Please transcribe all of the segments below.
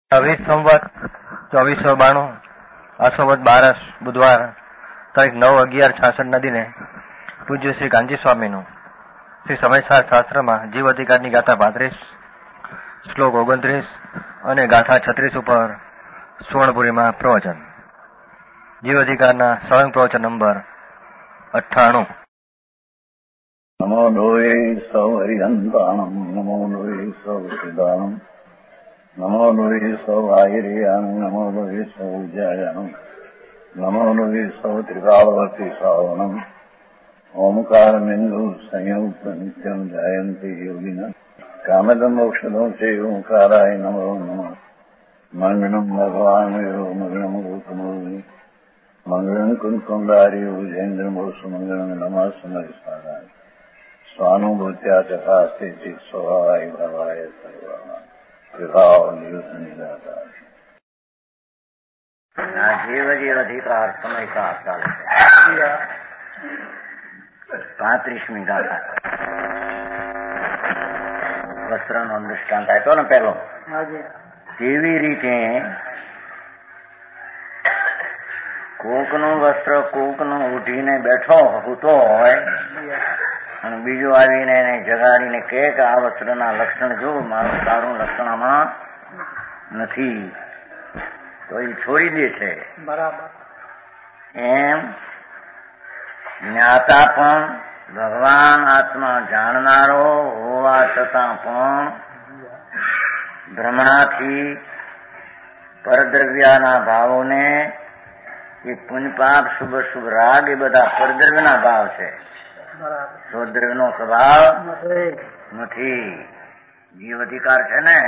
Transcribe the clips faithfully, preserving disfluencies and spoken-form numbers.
છવ્વીસ સંવત ચોવીસો બાણું આસોવત બારસ બુધવાર તારીખ નવ અગિયાર છાસઠ ના દિને પૂજ્ય શ્રી કાંજી સ્વામીનું શ્રી સમયસાર શાસ્ત્રમાં જીવ અધિકારની ગાથા પાંત્રીસ શ્લોક ઓગણત્રીસ અને ગાથા છત્રીસ ઉપર સુવર્ણપુરીમાં પ્રવચન. જીવ અધિકારના સળંગ પ્રવચન નંબર અઠ્ઠાણું. નમો લોહે સૌ હરિહંતાણમ નમો લોહે સૌ સિદાનમ નમો લોહે સૌ આયર્યાણમ નમો લોહે સૌ ઉજાયાણમ નમો લોહે સૌ ત્રિકાળવતી શ્રાવણમ ઓમકાર બિંદુ સંયુક્ત નિત્યમ જાયંતિ યોગિના કામદમ મોક્ષદો છે ઓંકારાય નમો નમઃ. મંગળમ ભગવાન યો મંગળમ ગૌતમોની મંગળમ કુંકુંડારી ઉજેન્દ્ર મોસુ મંગળમ નમઃ સમયસારાય સ્વાનુભૂત્યા ચકાસ્તે સ્વભાવાય ભવાય સર્વા વિભાવ નિયુત નિરાકાર. જીવ જીવ અધિકાર સમયસાર ચાલે છે. પાંત્રીસમી ગાથા વસ્ત્રનો દૃષ્ટાંત આપ્યો ને પેલો. કેવી રીતે કોકનું વસ્ત્ર કોકનું ઉઠીને બેઠો હોતો હોય અને બીજું આવીને એને જગાડીને કે આ વસ્ત્રના લક્ષણ જો મારું સારું લક્ષણમાં નથી તો એ છોડી દે છે. બરાબર. એમ જ્ઞાતા પણ ભગવાન આત્મા જાણનારો હોવા છતાં પણ ભ્રમણાથી પરદ્રવ્યના ભાવોને એ પુણ્યપાપ શુભ શુભ રાગ એ બધા પરદ્રવ્યના ભાવ છે. સ્વદ્રવ્યનો સ્વભાવ નથી. જીવ અધિકાર છે ને.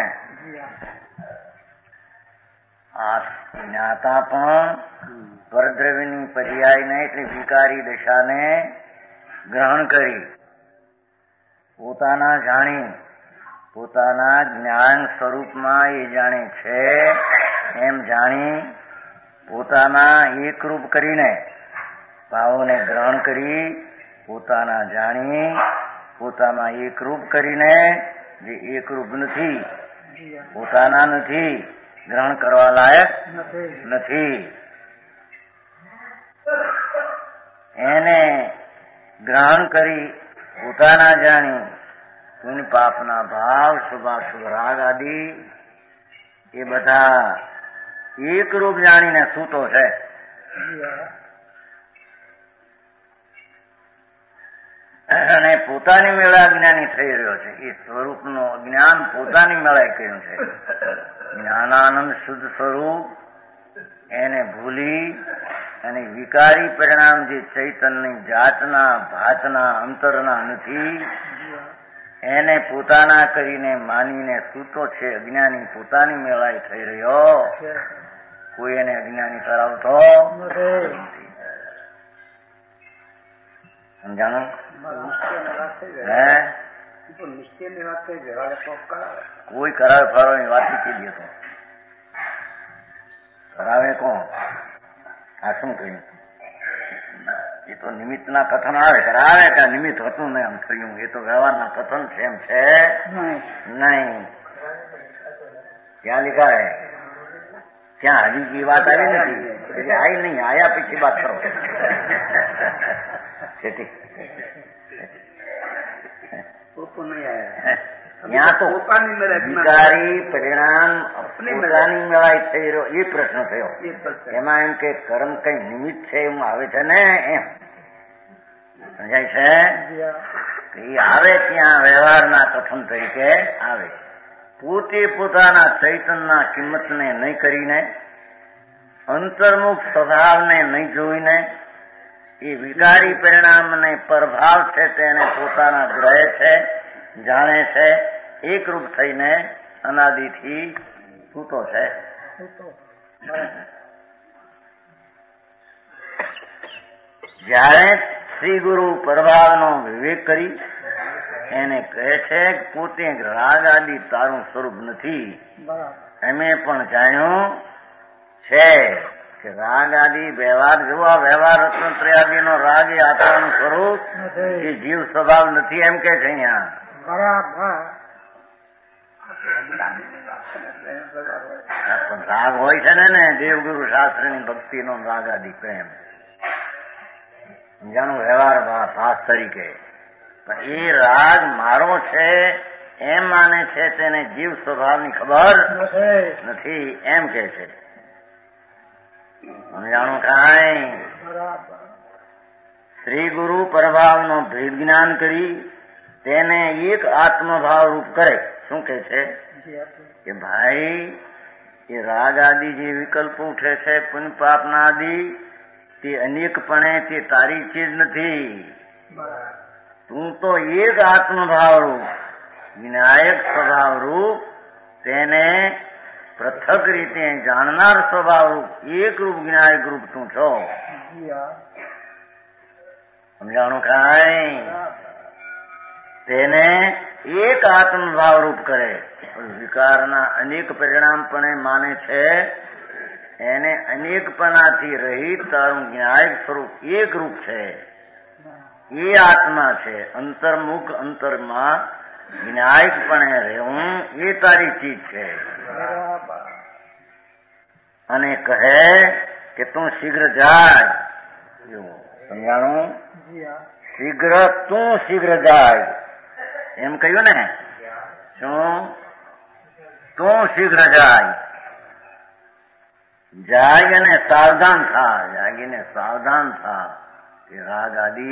આ જ્ઞાતા પણ પરદ્રવ્યની પર્યાયને એટલે વિકારી દશાને ગ્રહણ કરી પોતાના જાણી પોતાના જ્ઞાન સ્વરૂપમાં એ જાણે છે એમ જાણી પોતાના એકરૂપ કરીને ભાવોને ગ્રહણ કરી પોતાના જાણી પોતાના એકરૂપ કરીને જે એકરૂપ નથી પોતાના નથી ગ્રહણ કરવા લાયક નથી એને ગ્રહણ કરી પોતાના જાણી પુણ્ય પાપના ભાવ શુભાશુભ રાગ આદિ એ બધા એકરૂપ જાણીને સૂતો છે. અને પોતાની મેળા જ્ઞાની થઈ રહ્યો છે. એ સ્વરૂપનું જ્ઞાન પોતાની મેળાએ કહ્યું છે. જ્ઞાનાનંદ શુદ્ધ સ્વરૂપ એને ભૂલી અને વિકારી પરિણામ જે ચૈતન્યની જાતના ભાતના અંતરના નથી એને પોતાના કરીને માનીને સૂતો છે. અજ્ઞાની પોતાની મેળાએ થઈ રહ્યો, કોઈ એને અજ્ઞાની કરાવતો નથી. સમજાણું? હે કોઈ કરાવે ફરાવે વાત કીધી હતો. કરાવે કોણ? આ શું કહ્યું? એ તો નિમિત્તના કથન આવે. કરાવે કે નિમિત્ત હતું ને એમ થયું. એ તો વ્યવહારના કથન છે એમ છે નહીં. ક્યાં લીધા હે? ક્યાં હજી એ વાત આવી નથી. એટલે આવી નહીં, આયા પછી વાત કરો. ત્યાં તો વિકારી પરિણામ પોતાની મેળાએ થઈ રહ્યો એ પ્રશ્ન થયો. એમાં એમ કે કર્મ કઈ નિમિત્ત છે એમ આવે છે ને એમ સમજાય છે. એ આવે ત્યાં વ્યવહારના કથન તરીકે આવે. પોતે પોતાના ચૈતનના કિંમતને નહીં કરીને અંતર્મુખ સ્વભાવને નહીં જોઈને એ વિકારી પરિણામને પ્રભાવ છે તેને પોતાના ગ્રહે છે, જાણે છે, એકરૂપ થઈને અનાદિથી સૂતો છે. જ્યારે શ્રી ગુરુ પ્રભાવનો વિવેક કરી એને કહે છે પોતે રાગ આદિ તારું સ્વરૂપ નથી. એમે પણ જાણ્યું છે કે રાગ આદિ વ્યવહાર જોવા વ્યવહાર રત્નત્રય નો રાગ એ આત્માનું સ્વરૂપ એ જીવ સ્વભાવ નથી એમ કે છે. અહીંયા રાગ હોય છે ને ને દેવગુરુ શાસ્ત્રની ભક્તિનો રાગ આદિ પ્રેમ સમજાણું વ્યવહાર ભાસ તરીકે. પણ એ રાગ મારો છે એમ માને છે તેને જીવ સ્વભાવની ખબર નથી એમ કે છે. સમજાણું કાંઈ શ્રી ગુરુ પરભાવનો ભેદ જ્ઞાન કરી તેને એક આત્મભાવ રૂપ કરે. શું કે છે કે ભાઈ એ રાગ આદિ જે વિકલ્પ ઉઠે છે પુણ્ય પાપના આદિ તે અનેકપણે તે તારી ચીજ નથી. તું તો એક આત્મભાવ રૂપ વિનાયક સ્વભાવ રૂપ તેને પૃથક રીતે જાણનાર સ્વભાવ રૂપ એક રૂપ વિનાયક રૂપ તું છો. સમજાણું કાંઈ તેને એક આત્મભાવ રૂપ કરે. વિકારના અનેક પરિણામ પણ માને છે એને અનેકપણાથી રહિત તારું જ્ઞાયક સ્વરૂપ એક રૂપ છે. એ આત્મા છે. અંતર્મુખ અંતરમાં વિનાયકપણે રહેવું એ તારી ચીજ છે. અને કહે કે તું શીઘ્ર જાય. સમજાણું? શીઘ્ર તું શીઘ્ર જાય એમ કહ્યું ને. શું? તું શીઘ્ર જાય. જાય અને સાવધાન થા. જાગીને સાવધાન થા કે રાગ આદિ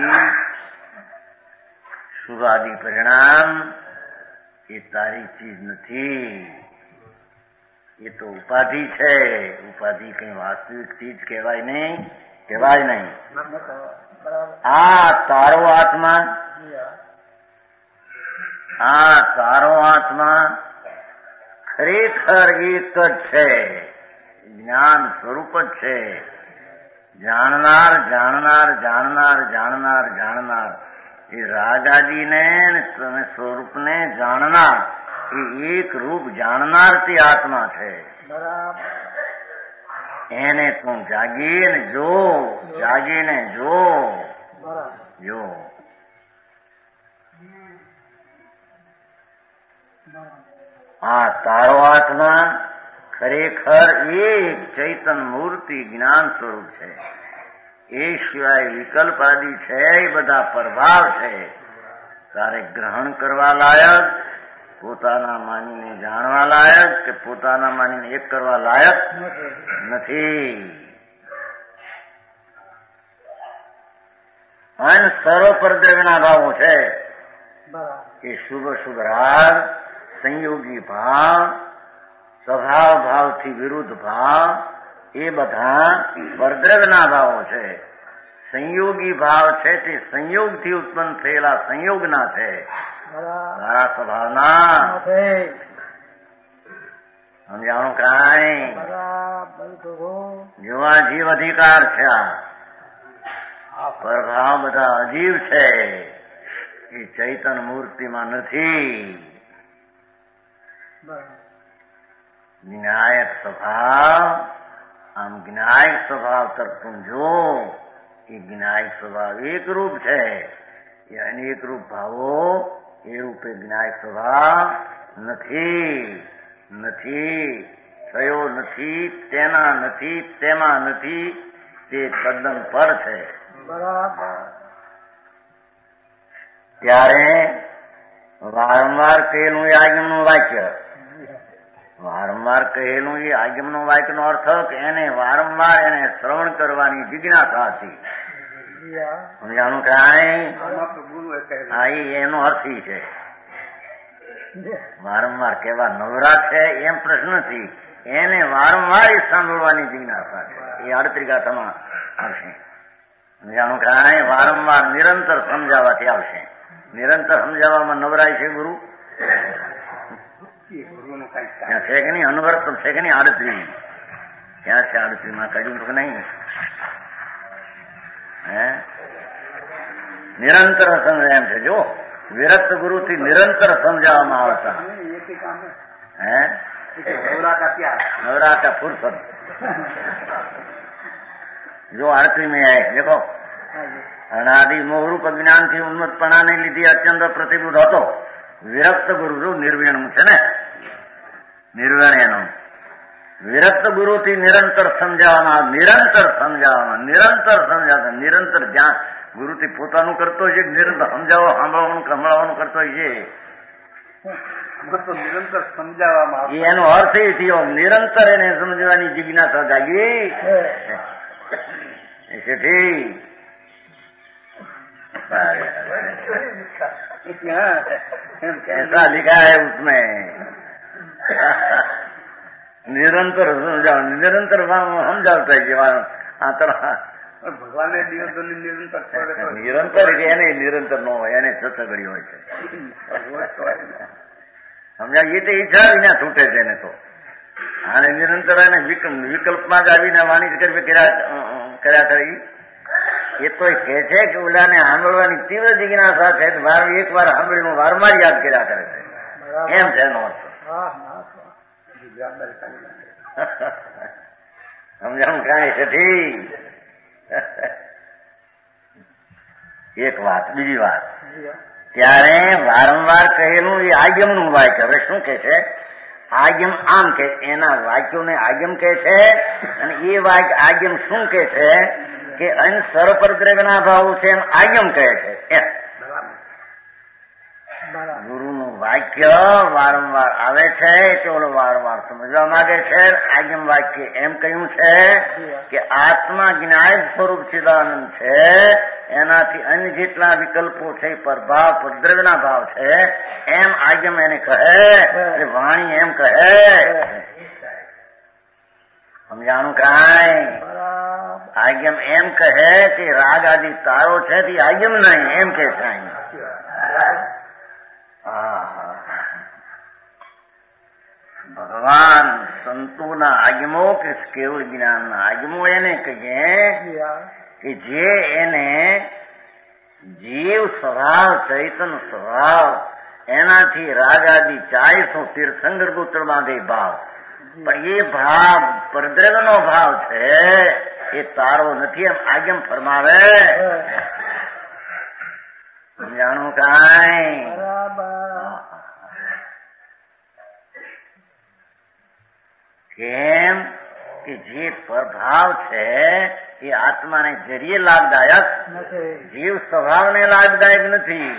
શુભ આદિ પરિણામ એ તારી ચીજ નથી. એ તો ઉપાધિ છે. ઉપાધિ કઈ વાસ્તવિક ચીજ કહેવાય નહીં. કહેવાય નહીં. આ તારો આત્મા આ તારો આત્મા ખરેખર એક જ છે. જ્ઞાન સ્વરૂપ જ છે. જાણનાર જાણનાર જાણનાર જાણનાર જાણનાર એ રાગાદીને સ્વરૂપને જાણનાર એ એક રૂપ જાણનાર તે આત્મા છે. એને તું જાગીને જો. જાગીને જો. જો આ તારો આત્મા ખરેખર એક ચૈતન મૂર્તિ જ્ઞાન સ્વરૂપ છે. એ સિવાય વિકલ્પ આદિ છે એ બધા પ્રભાવ છે. તારે ગ્રહણ કરવા લાયક, પોતાના માનીને જાણવા લાયક કે પોતાના માનીને એક કરવા લાયક નથી. અન સર્વ પરદ્રવ્યના ભાવો છે એ શુભ શુભ રાગ, સંયોગી ભાવ, સ્વભાવ ભાવથી વિરુદ્ધ ભાવ એ બધા પરદ્રવ્યના ભાવો છે. સંયોગી ભાવ છે તે સંયોગથી ઉત્પન્ન થયેલા સંયોગના છે. તારા સ્વભાવના સમજાણું કાંઈ? જોવા જીવ અધિકાર છે. આ પ્રભાવ બધા અજીવ છે. એ ચૈતન મૂર્તિમાં નથી. જ્ઞાયક સ્વભાવ આમ જ્ઞાયક સ્વભાવ કરતું જો એ જ્ઞાયક સ્વભાવ એક રૂપ છે. એ અનેક રૂપ ભાવો એ રૂપે જ્ઞાયક સ્વભાવ નથી. નથી થયો નથી, તેના નથી, તેમાં નથી. તે તદ્દન પર છે. ત્યારે વારંવાર કહેલું એ આગમનું વાક્ય વારંવાર કહેલું એ આગમનું વાક્યનો અર્થ કે એને વારંવાર એને શ્રવણ કરવાની જિજ્ઞાસા હતી. સમજાણું કાંઈ? હા, એનો અર્થ ઈ છે. વારંવાર કેવા નવરા છે એમ પ્રશ્ન નથી. એને વારંવાર સાંભળવાની જિજ્ઞાસા છે. એ આડત્રી ગાથામાં આવશે. સમજાણું કાંઈ? વારંવાર નિરંતર સમજાવવાથી આવશે. નિરંતર સમજાવવામાં નવરાય છે ગુરુ? ત્યાં છે કે નહીં? અનવરત છે કે નહીં? આડત્રી ક્યાં છે? આડત્રીમાં કાઢ્યું તો નહીં? હે નિરંતર સમજાય એમ છે. જો વિરક્ત ગુરુથી નિરંતર સમજાવવામાં આવતા હે नवराता फुर्सत जो आरती में आए देखो अनादि मोहरूप ज्ञान थी उन्मत्तपणाने લીધે અત્યંત પ્રતિબુદ્ધ હતો. વિરક્ત ગુરુ જો નિર્વિણ છે ને નિર્વેણ એનો વિરક્ત ગુરુથી નિરંતર સમજાવવાના, નિરંતર સમજાવવાના, નિરંતર સમજાવતા, નિરંતર જ્યાં ગુરુથી પોતાનું કરતો છે, નિરંતર સમજાવો, સાંભળવાનું સંભળાવવાનું કરતો છે, નિરંતર સમજાવવામાં એનો અર્થ એ થયો નિરંતર એને સમજવાની જિજ્ઞાસા જાગી. ऐसा लिखा है उसमें निरंतर समझाओ, निरंतर समझावता है આ તરફ ભગવાને દિવસોની નિરંતર નિરંતર એને નિરંતર ન હોય, એને સતગડી હોય છે. સમજાય એ તો ઈચ્છા વિના છૂટે છે એને તો. આને નિરંતર એને વિકલ્પમાં જ આવીને વાણી કર્યા કરી. એ તો કહે છે કે ઓલાને સાંભળવાની તીવ્ર જિજ્ઞાસા છે, એક વાર સાંભળીનું વારંવાર યાદ કર્યા કરે છે, એમ છે એનો અર્થ. સમજાણું કાંઈ છે ઠીક. એક વાત. બીજી વાત, ત્યારે વારંવાર કહેલું એ આગમનું વાક્ય. હવે શું કે છે? આગમ આમ કે એના વાક્યોને આગમ કે છે, અને એ વાક્ય આગમ શું કે છે કે અહીં સર્વપરદ્રવ્યના ભાવ છે એમ આગમ કહે છે. એમ ગુરુનું વાક્ય વારંવાર આવે છે તે ઓલો વારંવાર સમજવા માંગે છે. આગમ વાક્ય એમ કહ્યું છે કે આત્મા જ્ઞાય સ્વરૂપ ચિદાનંદ છે, એનાથી અન્ય જેટલા વિકલ્પો છે પરભાવ પરદ્રવ્યના ભાવ છે એમ આગમ એને કહે, વાણી એમ કહે. સમજાણું કાંઈ? આગમ એમ કહે કે રાગ આદિ તારો છે તે આગમ નહીં, એમ કે છે અહીં. ભગવાન સંતોના આગમો કે કેવળ જ્ઞાનના આગમો એને કહીએ કે જે એને જીવ સ્વભાવ ચૈતન સ્વભાવ એનાથી રાગ આદિ ચાલીસો તીર્થંકર ગોત્ર બાંધે ભાવ, પણ એ ભાવ પરદ્રવ્યનો ભાવ છે, એ તારો નથી એમ આગમ ફરમાવે. જાણું કાંઈ? કેમ કે જે પ્રભાવ છે એ આત્માને જરીએ લાભદાયક, જીવ સ્વભાવને લાભદાયક નથી.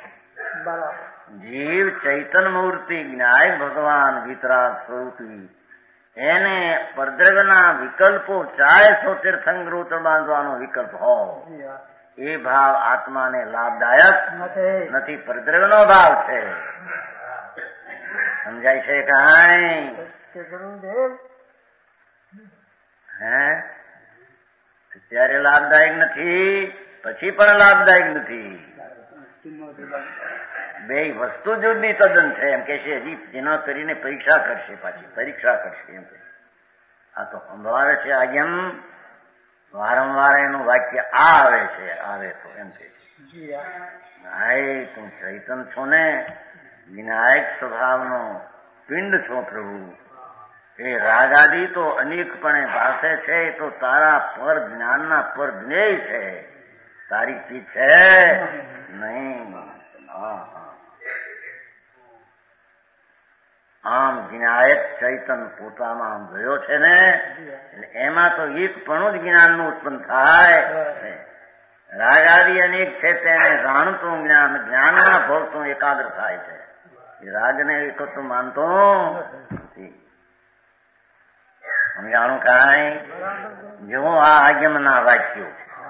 જીવ ચૈતન મૂર્તિ જ્ઞાય ભગવાન વિતરાગ સ્વરૂપી, એને પરદ્રવ્યના વિકલ્પો ચારસો તીર્થંકર બાંધવાનો વિકલ્પ હોય એ ભાવ આત્માને લાભદાયક નથી, પરદ્રવ્યનો ભાવ છે. સમજાય છે કાંઈ? હે ત્યારે લાભદાયક નથી, પછી પણ લાભદાયક નથી. બે વસ્તુ જુદી તદ્દન છે. એમ કે છે હજી જેના કરીને પરીક્ષા કરશે, પાછી પરીક્ષા કરશે એમ કે. આ તો સંભળાવે છે આગમ વારંવાર એનું વાક્ય આ આવે છે, આવે તો એમ કે હાય તું ચૈતન છો ને, વિનાયક સ્વભાવનો પિંડ છો પ્રભુ. એ રાગાદી તો અનેકપણે ભાષે છે, એ તો તારા પર જ્ઞાનના પર જ્ઞેય છે, તારી ચીજ છે નહીં. આમ જ્ઞાયક ચૈતન પોતામાં આમ ગયો છે ને, એટલે એમાં તો એકપણું જ જ્ઞાનનું ઉત્પન્ન થાય. રાગાદી અનેક છે તેને જાણતું જ્ઞાન, જ્ઞાનમાં ભોગતું એકાગ્ર થાય છે. એ રાજને એક તો માનતો નથી. સમજાણું કાંઈ? જો આ આગમના વાક્યો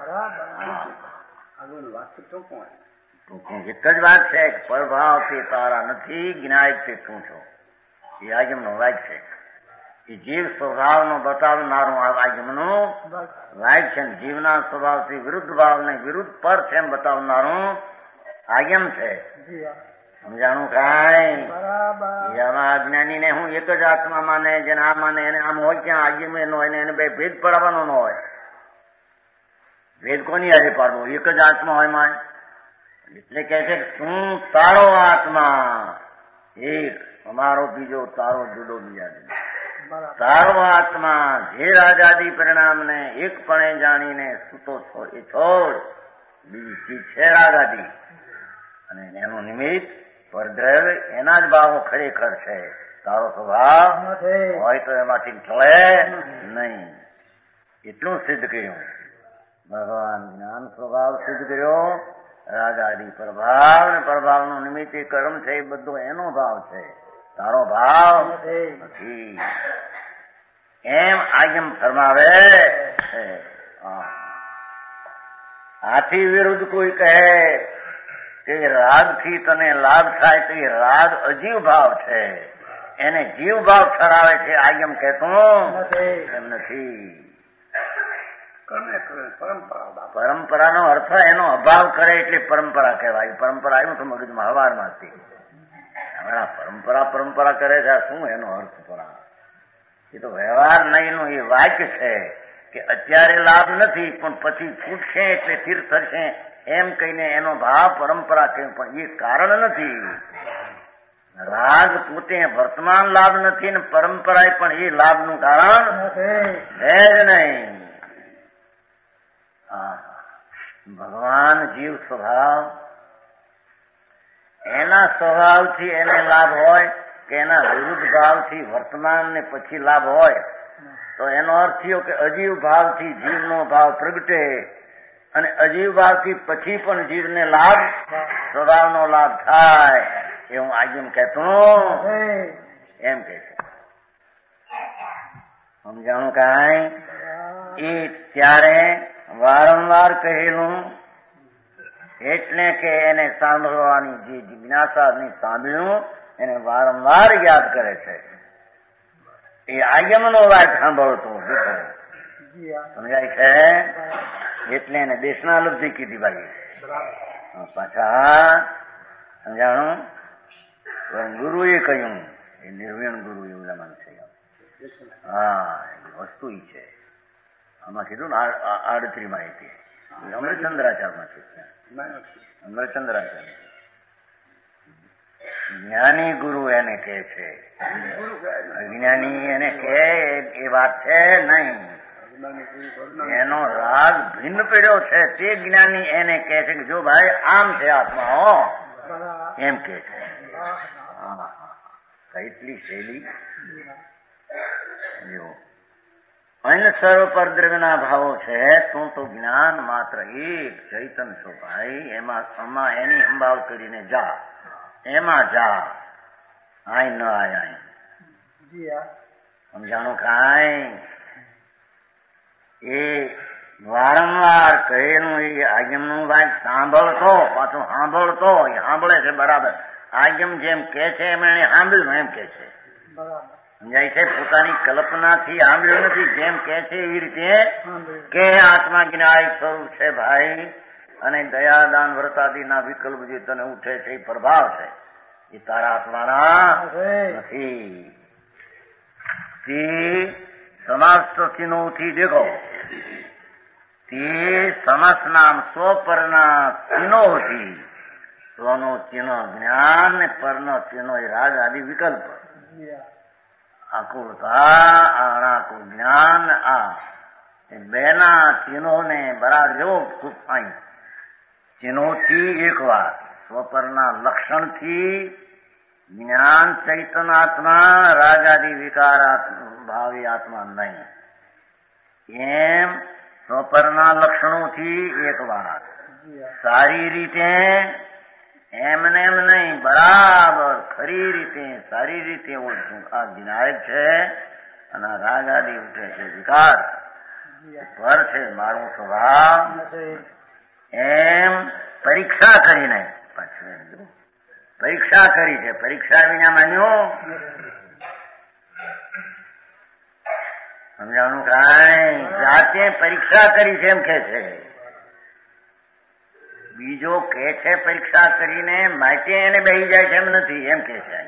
એક જ વાત છે કે પ્રભાવ તે તારા નથી, જ્ઞાયક તે તું છો. એ આગમનો વાક્ય છે. એ જીવ સ્વભાવનો બતાવનારું આ આગમનું વાક્ય છે. જીવના સ્વભાવથી વિરુદ્ધ ભાવને વિરુદ્ધ પર છે એમ બતાવનારું આગમ છે. સમજાણું કાંઈ? આમાં અજ્ઞાની ને હું એક જ આત્મા માને, જેને આ માને એને આમ હોય ક્યાં આગમ એનો હોય, એને બે ભેદ પડાવવાનો ન હોય. ભેદ કોની હારે પાડવો? એક જ આત્મા હોય માં. એટલે કે છે તું તારો આત્મા એક, અમારો બીજો, તારો જુદો બીજા જુદો. તારો આત્મા જે રાજાદી પરિણામને એકપણે જાણીને સૂતો છો એ છોડ, બીજી ચીજ છે રાગાદી, અને એનું નિમિત્ત પરદ્રવ્ય, એના જ ભાવો ખરેખર છે. તારો સ્વભાવ હોય તો એમાંથી ચડે નહીં. એટલું સિદ્ધ કર્યું ભગવાન. જ્ઞાન સ્વભાવ સિદ્ધ કર્યો. રાગાદી પ્રભાવ ને પ્રભાવનું નિમિત્તે કર્મ છે એ બધો એનો ભાવ છે, તારો ભાવ નથી. એમ આજ્ઞમ ફરમાવે છે. આથી વિરુદ્ધ કોઈ કહે કે રાગથી તને લાભ થાય તો એ રાગ અજીવ ભાવ છે, એને જીવ ભાવ ઠરાવે છે. આજ્ઞમ કહેતો એમ નથી. પરંપરાનો અર્થ એનો અભાવ કરે એટલે પરંપરા કહેવાય. પરંપરા આવ્યું તો મગજમાં હવારમાં હતી. હમણાં પરંપરા પરંપરા કરે છે, શું એનો અર્થ પરા? એ તો વ્યવહાર નહીંનું એ વાક્ય છે કે અત્યારે લાભ નથી પણ પછી છૂટશે એટલે સ્થિર થશે એમ કહીને એનો ભાવ પરંપરા કહ્યું. પણ એ કારણ નથી. રાગ પોતે વર્તમાન લાભ નથી ને પરંપરા પણ એ લાભનું કારણ છે જ નહીં. ભગવાન જીવ સ્વભાવ એના સ્વભાવથી એને લાભ હોય કે એના વિરુદ્ધ ભાવથી વર્તમાન ને પછી લાભ હોય તો એનો અર્થ થયો કે અજીવ ભાવથી જીવનો ભાવ પ્રગટે અને અજીવ ભાવથી પછી પણ જીવને લાભ સ્વભાવનો લાભ થાય. એ હું આજે કહેતો એમ કે છે. સમજાણું કાંઈ? એ ત્યારે વારંવાર કહેલું એટલે કે એને સાંભળવાની જે જિજ્ઞાસાની સાંભળ્યું એને વારંવાર યાદ કરે છે. એ આજ્ઞમનો વાત સાંભળતો સમજાય છે એટલે એને દેશના લબ્ધિ કીધી ભાઈ. પાછા સમજાણું ગુરુએ કહ્યું એ નિર્વીણ ગુરુ એવું માન છે. હા વસ્તુ ઈ છે. આમાં કીધું ને આડત્રી માહિતી અમરચંદ્રાચાર્યમાં છે. અમરચંદ્રાચાર્ય જ્ઞાની ગુરુ એને કે છે, અજ્ઞાની એને કે એ વાત છે નહીં. એનો રાગ ભિન્ન પડ્યો છે તે જ્ઞાની એને કે છે કે જો ભાઈ આમ છે આત્મા હો એમ કે છે. કેટલી શૈલી જો અન્ય સર્વ પર દ્રવ્યના ભાવો છે. તું તો જ્ઞાન માત્ર એક ચૈતન છો ભાઈ. એમાં એમાં એની સંભાવ કરીને જા, એમાં જા. આય ન આય આય સમજાણું કાંઈ? એ વારંવાર કહેલું એ આજ્ઞમનું વાત સાંભળતો પાછું સાંભળતો એ સાંભળે છે બરાબર. આજ્ઞમ જેમ કે છે એમ એને સાંભળ્યું એમ કે છે. સમજાય છે? પોતાની કલ્પનાથી સાંભળ્યું નથી. જેમ કે છે એવી રીતે કે આત્મા જ્ઞાયક સ્વરૂપ છે ભાઈ અને દયાદાન વ્રતાદિના વિકલ્પ જે તને ઉઠે છે એ પ્રભાવ છે. એ તારા આત્માના નથી. તે સમાસ્ત ચિહ્નોથી દેખો તે સમસ્ત નામ સ્વ પરના ચિહ્નોથી. સ્વનો ચિહ્ન જ્ઞાન ને પરનો ચિહ્નો એ રાગ આદિ વિકલ્પ. આકુળતા અનાકુળ જ્ઞાન આ બેના ચિહ્નોને બરાબર જેવો અહીં ચિહ્નોથી એક વાર સ્વપરના લક્ષણથી જ્ઞાન ચૈતન આત્મા રાગાદિ વિકાર ભાવી આત્મા નહીં. એમ સ્વપરના લક્ષણોથી એક વાર સારી રીતે એમને એમ નહીં બરાબર ખરી રીતે સારી રીતે ઓળખું આ વિનાયક છે અને રાગ આદિ ઉઠે છે વિકાર પર છે મારો સ્વભાવ એમ પરીક્ષા કરીને પાછું પરીક્ષા કરી છે. પરીક્ષા વિના માન્યું સમજાવવાનું કાંઈ? જાતે પરીક્ષા કરી છે એમ કે છે. બીજો કે છે પરીક્ષા કરીને માટે એને બેસી જાય છે એમ નથી એમ કે છે.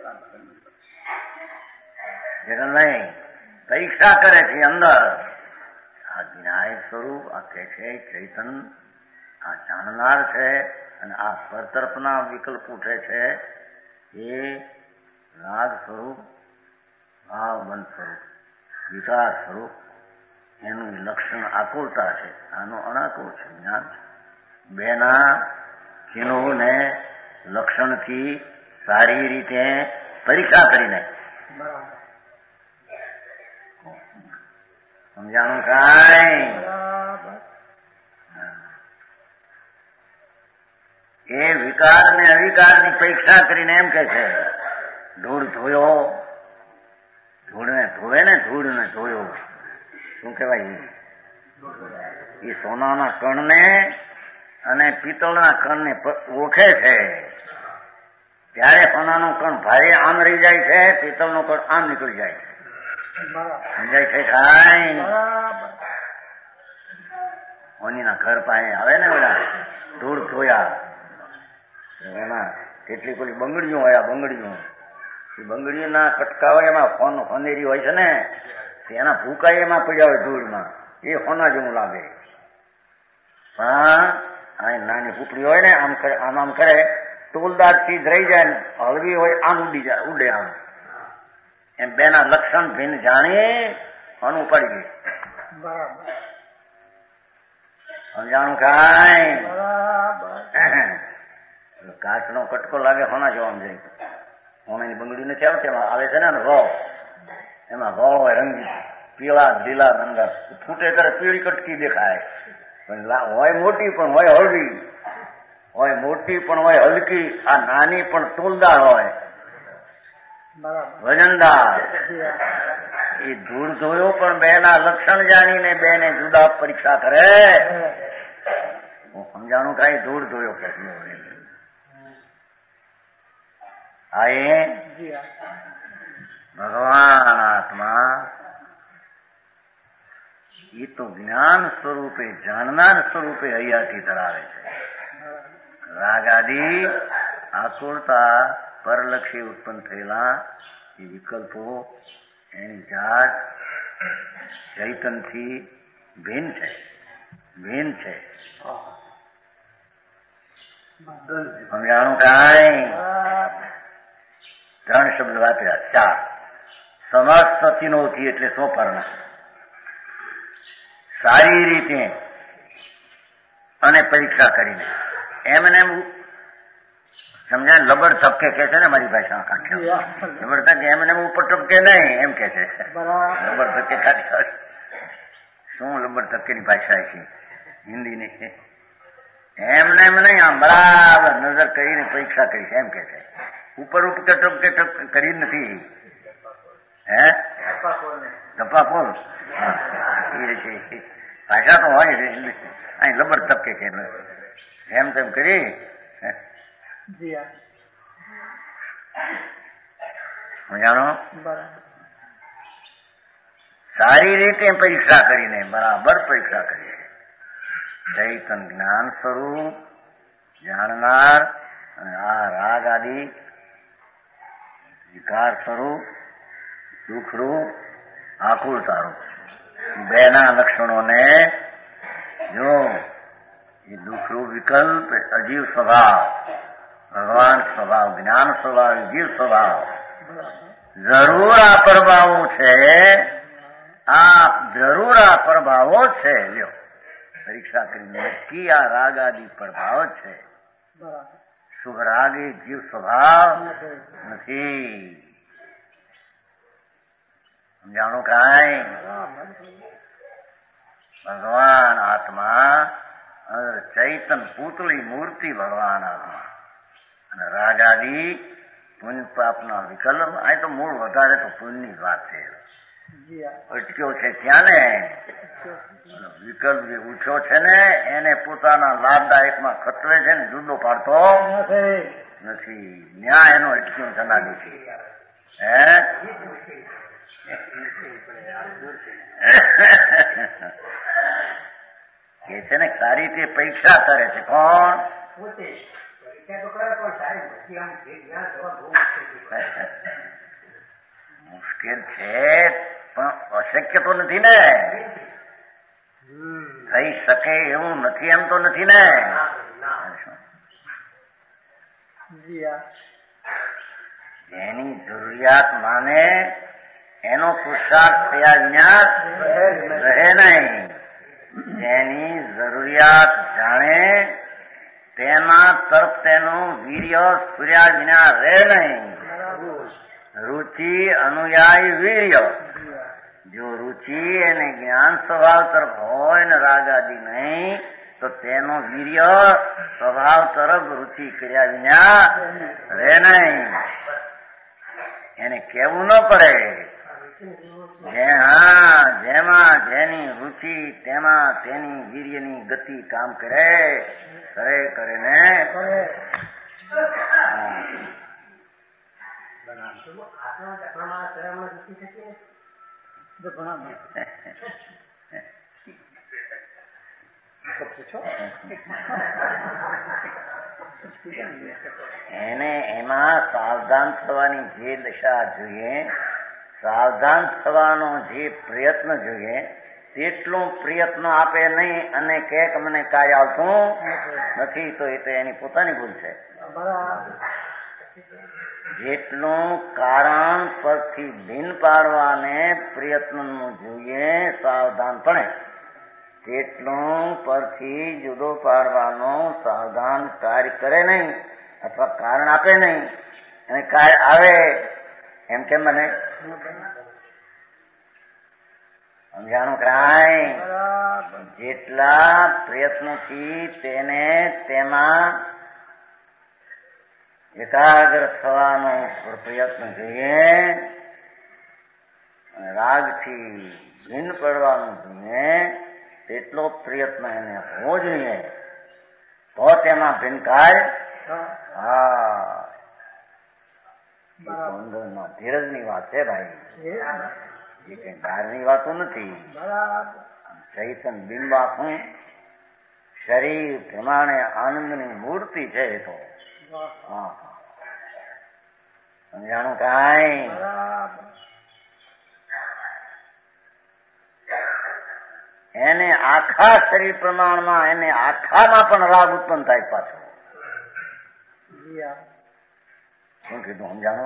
નહીં પરીક્ષા કરે છે અંદર. આ વિનાયક સ્વરૂપ આ કે છે ચૈતન આ જાણનાર છે અને આ પર તરફના વિકલ્પ ઉઠે છે એ રાગ સ્વરૂપ ભાવ બંધ સ્વરૂપ વિકાર સ્વરૂપ એનું લક્ષણ આકુળતા છે. આનો અનાકુળ છે જ્ઞાન છે. બેના ચિહ્નોને લક્ષણથી સારી રીતે પરીક્ષા કરીને સમજાણું કાંઈ? એ વિકાર ને અવિકારની પરીક્ષા કરીને એમ કે છે ધૂળ ધોયો, ધૂળ ને ધોવે ને ધૂળ ને ધોયો, શું કહેવાય? એ સોનાના કણને અને પિત્તળના કણને ઓળખે છે. ત્યારે સોનાનું કણ ભારે આમ રહી જાય છે, પિત્તળનું કણ આમ નીકળી જાય છે. સમજાય છે કાંઈ? ઓનીના ઘર પાસે આવે ને બધા ધૂળ ધોયા, એમાં કેટલીક ઓલી બંગડીઓ હોય, બંગડીઓ એ બંગડીઓના કટકા હોય, એમાં ફોન ફોનેરી હોય છે ને, એના ભૂકા એમાં પડ્યા હોય ધૂળમાં, એ સોના જેવું લાગે. પણ આ નાની પૂપડી હોય ને, આમ કરે આમ આમ કરે, તોલદાર ચીજ રહી જાય ને, હળવી હોય આમ ઉડી જાય, ઉડે આમ. એમ બેના લક્ષણ ભિન્ન જાણી અનુ પડી ગઈ. સમજાણું કાંઈ? કાચનો કટકો લાગે હોના જોવા જાય. હોનાની બંગડી નથી આવતી, એમાં આવે છે ને રો, એમાં રો હોય રંગી પીળા લીલા રંગ, ફૂટે ત્યારે પીળી કટકી દેખાય. હોય મોટી પણ હોય હળવી, હોય મોટી પણ હોય હલકી, આ નાની પણ તોલદાર હોય, વજનદાર. એ ધૂળ ધોયો પણ બે ના લક્ષણ જાણીને બે ને જુદા પરીક્ષા કરે. હું સમજાણું કઈ ધૂળ ધોયો કે આ એ ભગવાન આત્મા એ તો જ્ઞાન સ્વરૂપે જાણનાર સ્વરૂપે હૈયાથી ધરાવે છે. રાગાદી આકુળતા પરલક્ષી ઉત્પન્ન થયેલા એ વિકલ્પો એની જાત ચૈતનથી ભિન્ન છે, ભિન્ન છે. સમજાણું કાંઈ? ત્રણ શબ્દ વાપર્યા. ચાર સમસ્ત ચિનોથી એટલે સો પરના સારી રીતે અને પરીક્ષા કરીને એમને એમ સમજાય. લબડ થપકે કે છે ને મારી ભાષા કાંઠે, લબડ થકે એમને ઉપર ટપકે નહીં એમ કે છે. લબડ થકે ખાલી શું લબડ થકેની ભાષા છે હિન્દીની? એમને એમ નહીં, આમ બરાબર નજર કરીને પરીક્ષા કરી એમ કે છે. ઉપર ઉપર ટપકે ટપ કરી નથી. હે ધપ્પા ફોલ ભાષા તો હોય છે અહીં લબડ થપકે છે એમ તેમ કરી જાણો. સારી રીતે પરીક્ષા કરીને બરાબર પરીક્ષા કરી ચૈતન જ્ઞાન સ્વરૂપ જાણનાર અને આ રાગ આદિ વિકાર સ્વરૂપ દુઃખરૂપ આકુળતારૂપ બે ના લક્ષણોને જો એ દુઃખરૂપ વિકલ્પ અજીવ સ્વભાવ, ભગવાન સ્વભાવ, જ્ઞાન સ્વભાવ, જીવ સ્વભાવ જરૂર આ પ્રભાવો છે. આ જરૂર આ પ્રભાવો છે. લ્યો પરીક્ષા કરીને નક્કી આ રાગ આદિ પ્રભાવ છે. શુભ રાગ એ જીવ સ્વભાવ નથી. સમજાણું કાંઈ? ભગવાન આત્મા ચૈતન પૂતળી મૂર્તિ ભગવાન આત્મા અને રાગાદી પુણ્ય પાપના વિકલ્પ. આ તો મૂળ વધારે તો પુણ્યની વાત છે. અટક્યો છે ત્યાં ને વિકલ્પ જે ઉઠ્યો છે ને એને પોતાના લાભદાયકમાં ખતરે છે ને જુદો પાડતો નથી. ન્યાય એનો અટક્યો જનાડી છે. હે કે છે ને સારી રીતે પરીક્ષા કરે છે. કોણ? મુશ્કેલ છે પણ અશક્ય તો નથી ને. થઈ શકે એવું નથી એમ તો નથી ને. જેની જરૂરિયાત માને એનો પુરુષાર્થ થયા વિના રહે નહીં. જેની જરૂરિયાત જાણે તેના તરફ તેનું વીર્ય સ્ફુર્યા વિના રહે નહીં. रुचि अनुयायी वीर्य जो रुचि એને જ્ઞાન સ્વભાવ તરફ હોય ને રાગ આદિ નહીં તો તેનો વીર્ય સ્વભાવ તરફ રુચિ કર્યા વિના રહે નહીં. એને કેવું ન પડે. જે હા જેમાં જેની રુચિ તેમાં તેની વીર્યની ગતિ કામ કરે કરે કરે ને એને એમાં સાવધાન થવાની જે દશા જોઈએ, સાવધાન થવાનો જે પ્રયત્ન જોઈએ તેટલો પ્રયત્ન આપે નહીં અને કે મને કાંઈ આવતું નથી તો એ તો એની પોતાની ભૂલ છે. જેટલું કારણ પરથી ભિન્ન પાડવાને પ્રયત્નનું જોઈએ સાવધાનપણે તેટલું પરથી જુદો પાડવાનો સાવધાન કાર્ય કરે નહીં અથવા કારણ આપે નહીં અને કાર્ય આવે એમ કેમ બને? સમજાણું કરાય? જેટલા પ્રયત્નોથી તેને તેમાં એકાગ્ર થવાનો પ્રયત્ન જોઈએ અને રાગથી ભિન્ન પડવાનું જોઈએ તેટલો પ્રયત્ન એને હોવો જોઈએ તો તેમાં ભિન્નકાર. હા અંદરમાં ધીરજની વાત છે ભાઈ, એ કઈ બહારની વાતો નથી. ચૈતન બિંબ આખું શરીર પ્રમાણે આનંદની મૂર્તિ છે એ તો. હા સમજાણું કાંઈ? એને આખા શરીર પ્રમાણમાં એને આખામાં પણ રાગ ઉત્પન્ન થાય પાછો. શું કીધું સમજાણો?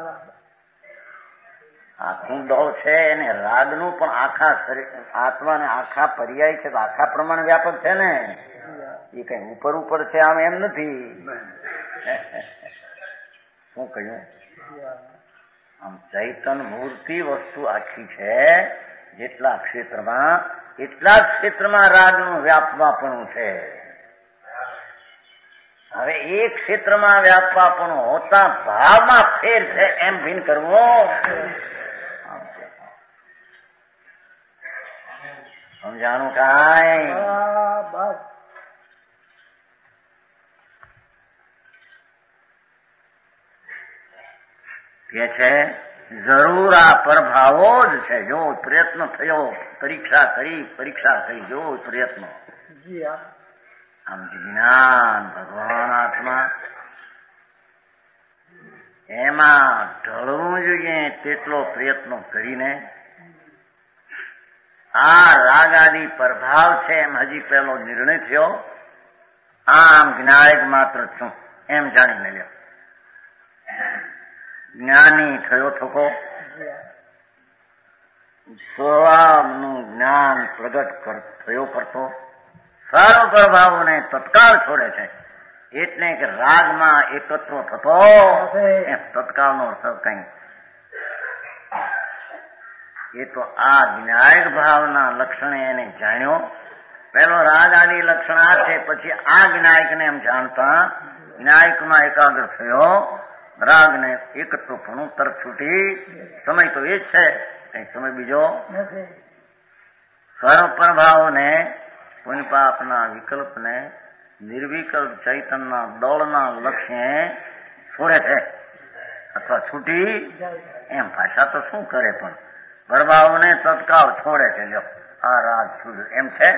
આખું દોડ છે એને રાગનું પણ આખા શરીર આત્માને આખા પર્યાય છે તો આખા પ્રમાણે વ્યાપક છે ને. એ કઈ ઉપર ઉપર છે આમ એમ નથી. શું કહ્યું? આમ ચૈતન મૂર્તિ વસ્તુ આખી છે. જેટલા ક્ષેત્રમાં એટલા જ ક્ષેત્રમાં રાગનું વ્યાપવાપણું છે. હવે એ ક્ષેત્રમાં વ્યાપવાપણું હોતા ભાવમાં ફેર છે એમ ભિન્ન કરવું સમજાણું કાંઈ? કે છે જરૂર આ પ્રભાવો જ છે. જો પ્રયત્ન થયો, પરીક્ષા કરી પરીક્ષા કરી જો પ્રયત્ન આમ જ્ઞાન ભગવાન આત્મા એમાં ઢળવું જોઈએ તેટલો પ્રયત્ન કરીને આ રાગ આદિ પ્રભાવ છે એમ હજી પહેલો નિર્ણય થયો. આમ જ્ઞાયક માત્ર છું એમ જાણીને લ્યો. જ્ઞાની થયો થકો સ્વભાવનું જ્ઞાન પ્રગટ થયો કરતો સર્વ પ્રભાવોને તત્કાળ છોડે છે. એટલે કે રાગમાં એકત્ર થતો એમ તત્કાળનો અર્થ કઈ એ તો આ જ્ઞાયક ભાવના લક્ષણે એને જાણ્યો. પેલો રાગ આદિ લક્ષણ આ છે, પછી આ જ્ઞાયકને એમ જાણતા જ્ઞાયકમાં એકાગ્ર થયો. રાગને એકત્વપણું તરફ છૂટી. સમય તો એ જ છે, કઈ સમય બીજો સર્વ પ્રભાવોને પુણ્ય પાપના વિકલ્પને નિર્વિકલ્પ ચૈતનના દોડના લક્ષ્ય છોડે છે અથવા છૂટી. એમ ભાષા તો શું કરે પણ પ્રભાવોને તત્કાળ છોડે છે. જો આ રાગ છૂટ એમ છે.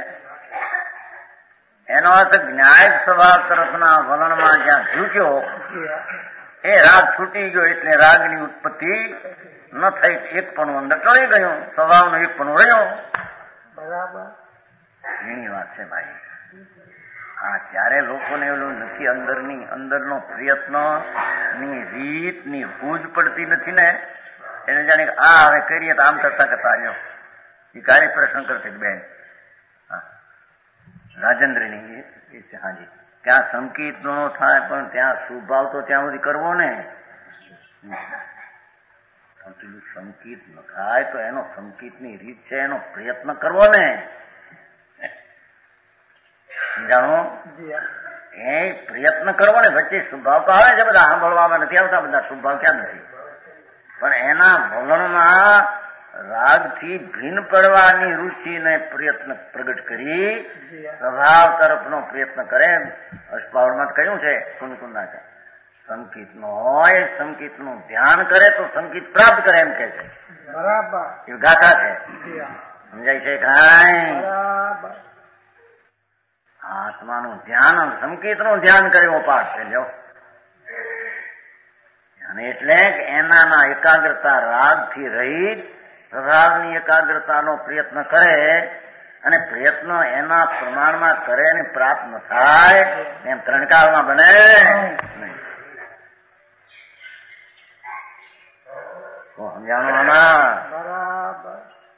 એનો અર્થ જ્ઞાયક સ્વભાવ તરફના વલણમાં જ્યાં ઝૂક્યો એ રાગ છૂટી ગયો એટલે રાગની ઉત્પત્તિ ન થઈ. એક પણ અંદર ટળી ગયું, સ્વભાવનો એક પણ રહ્યો. બરાબર એની વાત છે ભાઈ. હા ત્યારે લોકોને એવું નથી અંદરની અંદરનો પ્રયત્ન ની રીત ની હૂજ પડતી નથી ને એને જાણે કે આ હવે કરીએ તો આમ કરતા કરતા આવ્યો. એ કાર્ય પ્રશ્ન કરતી બેન રાજેન્દ્રની હાજી ત્યાં સંકિત ન થાય પણ ત્યાં સુભાવ તો ત્યાં સુધી કરવો ને. કીધું સંકિત ન થાય તો એનો સંકિતની રીત છે, એનો પ્રયત્ન કરવો ને. સમજાણો? એ પ્રયત્ન કરવો ને. વચ્ચે શુભાવ તો આવે છે, બધા સાંભળવામાં નથી આવતા, બધા શુભાવ ક્યાં નથી, પણ એના વલણમાં રાગથી ભિન્ન પડવાની રુચિને પ્રયત્ન પ્રગટ કરી સ્વભાવ તરફનો પ્રયત્ન કરે. અષ્ટાવરમાં કહ્યું છે કુનકુંદા છે, સંકિત નો હોય સંકિત નું ધ્યાન કરે તો સંકિત પ્રાપ્ત કરે એમ કે છે. બરાબર. એ ગાથા છે. સમજાય છે કાંઈ? આત્માનું ધ્યાન સંકિત નું ધ્યાન કરે પાઠ છે. જો અને એટલે એનાના એકાગ્રતા રાગથી રહિત સ્વભાવની એકાગ્રતાનો પ્રયત્ન કરે, અને પ્રયત્ન એના પ્રમાણમાં કરે ને પ્રાપ્ત ન થાય એમ ત્રણ કાળમાં બને નહીં. તો સમજાણું આમાં? બરાબર.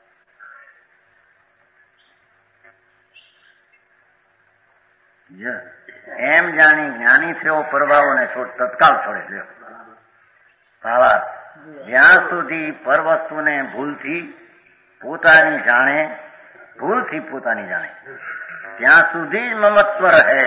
એમ જાણી જ્ઞાની થયો પરભાવોને છોડ તત્કાળ છોડે લ્યો. ભાવા જ્યાં સુધી પરવસ્તુને ભૂલથી પોતાની જાણે, ભૂલથી પોતાની જાણે ત્યાં સુધી જ મમત્વ રહે.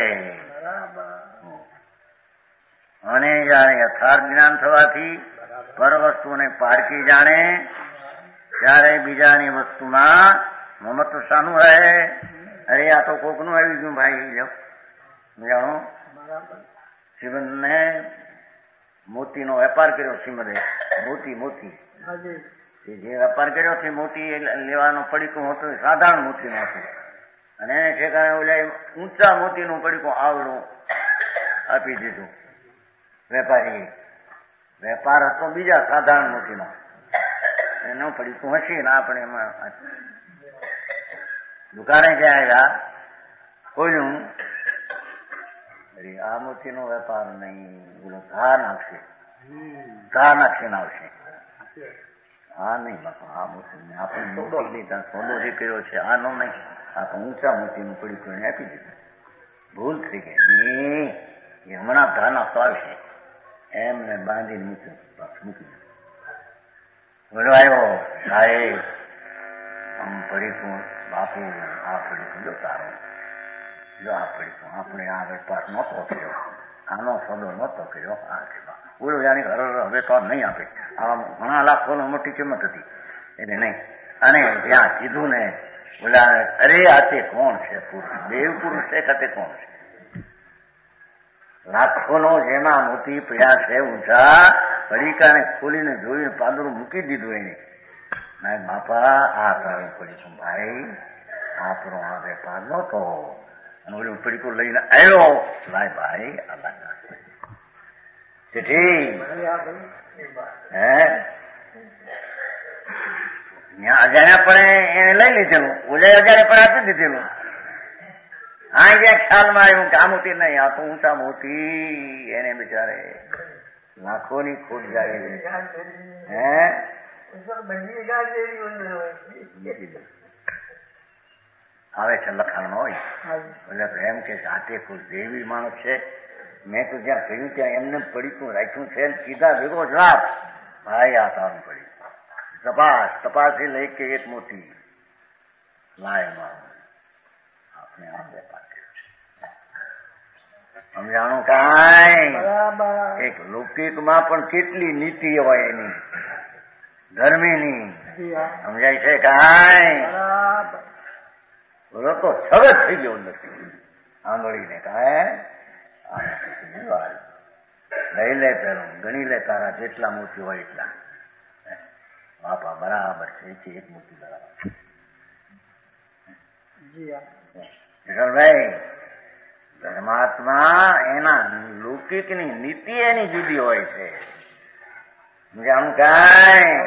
અને જયારે યથાર્થ જ્ઞાન થવાથી પરવસ્તુને પારખી જાણે ત્યારે બીજાની વસ્તુમાં મમત્વ શાનું રહે? અરે આ તો કોકનું આવી ગયું ભાઈ. લો જાણો, શ્રીમંતને મોતીનો વેપાર કર્યો. શ્રીમદે મોતી મોતી જે વેપાર કર્યો છે, મોતી લેવાનો પડીકું હતું, સાધારણ મોતીનું હતું, અને એને ઠેકાણે ઓલા ઊંચા મોતીનું પડીકું આવડું આપી દીધું વેપારી. વેપાર હતો બીજા સાધારણ મોતીનો, એનું પડીકું હશે ને આપણે એમાં દુકાને ત્યાં આવ્યા, કોઈનું આ મોતીનો વેપાર નહીં, બોલો ઘા નાખશે, ઘા નાખીને આવશે. હા નહીં બાપા, આ મોતી આપણે સોદો લીધા, સોદો જે કર્યો છે આનો નહીં, આપણે ઊંચા મોતીનું પડીકું એને આપી દીધું. ભૂલ થઈ ગઈ, એ હમણાં ઘા નાખતો આવશે એમને બાંધીને મૂકી મૂકી બોલો આવ્યો સાહેબ આમ પડીકું બાપુ, આ પડીકું જો તારો, જો આ પડીકું આપણે આ વેપાર નહોતો કર્યો, આનો સોદો નહોતો કર્યો, આ છે બોલો જાણી હવે તો નહીં આપે. આવા ઘણા લાખોનો મોટી કિંમત હતી એટલે નહીં. અને જ્યાં કીધું ને બોલા અરે આ તે કોણ છે પુરુષ, દેવ પુરુષ છે કે કોણ છે? લાખોનો જેમાં મોતી પડ્યા છે ઊંચા, પડીકાને ખોલીને જોઈને પાદરું મૂકી દીધું એને. ના બાપા આ તારું પડીકું ભાઈ, આપણો આ વેપાર નહોતો. અને ઓલું પડીકું લઈને આવ્યો, લાય ભાઈ આ લાગા ચીઠી હે અજાણ્યા પણ એને લઈ લીધેલું, ઓલે અજાણ્યા પણ આપી દીધેલું. હા જ્યાં ખ્યાલમાં આવ્યું કે આ મોતી નહીં, આ તો ઊંચા મોતી, એને બિચારે લાખોની ખોટ જાય. હે આવે છે લખાણ હોય એટલે એમ કે જાતે કોઈ દેવી માણસ છે. મેં તો જ્યાં કહ્યું ત્યાં એમને પડીકું રાખ્યું છે, સીધા ભેગો જવાબ ભાઈ આ તારું પડી તપાસ તપાસી લઈ કે એક મોતી લાય મારું આપણે આ વેપાર કર્યો છે. સમજાણું કાંઈ? એક લૌકિકમાં પણ કેટલી નીતિ હોય એની ધર્મીની, સમજાય છે કાંઈ? બોલો તો સરસ થઈ ગયો નથી આંગળીને કાંઈ લઈ લે પેલું ગણી લે, તારા જેટલા મોતી હોય એટલા. બાપા બરાબર છે, એક મોતી બરાબર. ભાઈ પરમાત્મા એના લૌકિકની નીતિ એની જુદી હોય છે. જાણું કાંઈ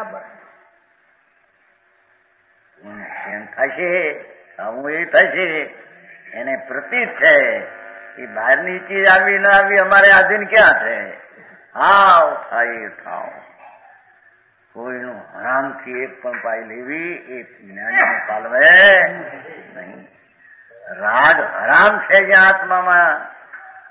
એમ થશે, આવું એ થશે, એને પ્રતીત છે. એ બહારની ચીજ આવી ના આવી અમારે આધીન ક્યાં છે? હાવ થાય થાવ. કોઈનું હરામથી એક પણ પાઈ લેવી એ જ્ઞાનીને પાલવે નહીં. રાગ હરામ છે જ્યાં આત્મામાં,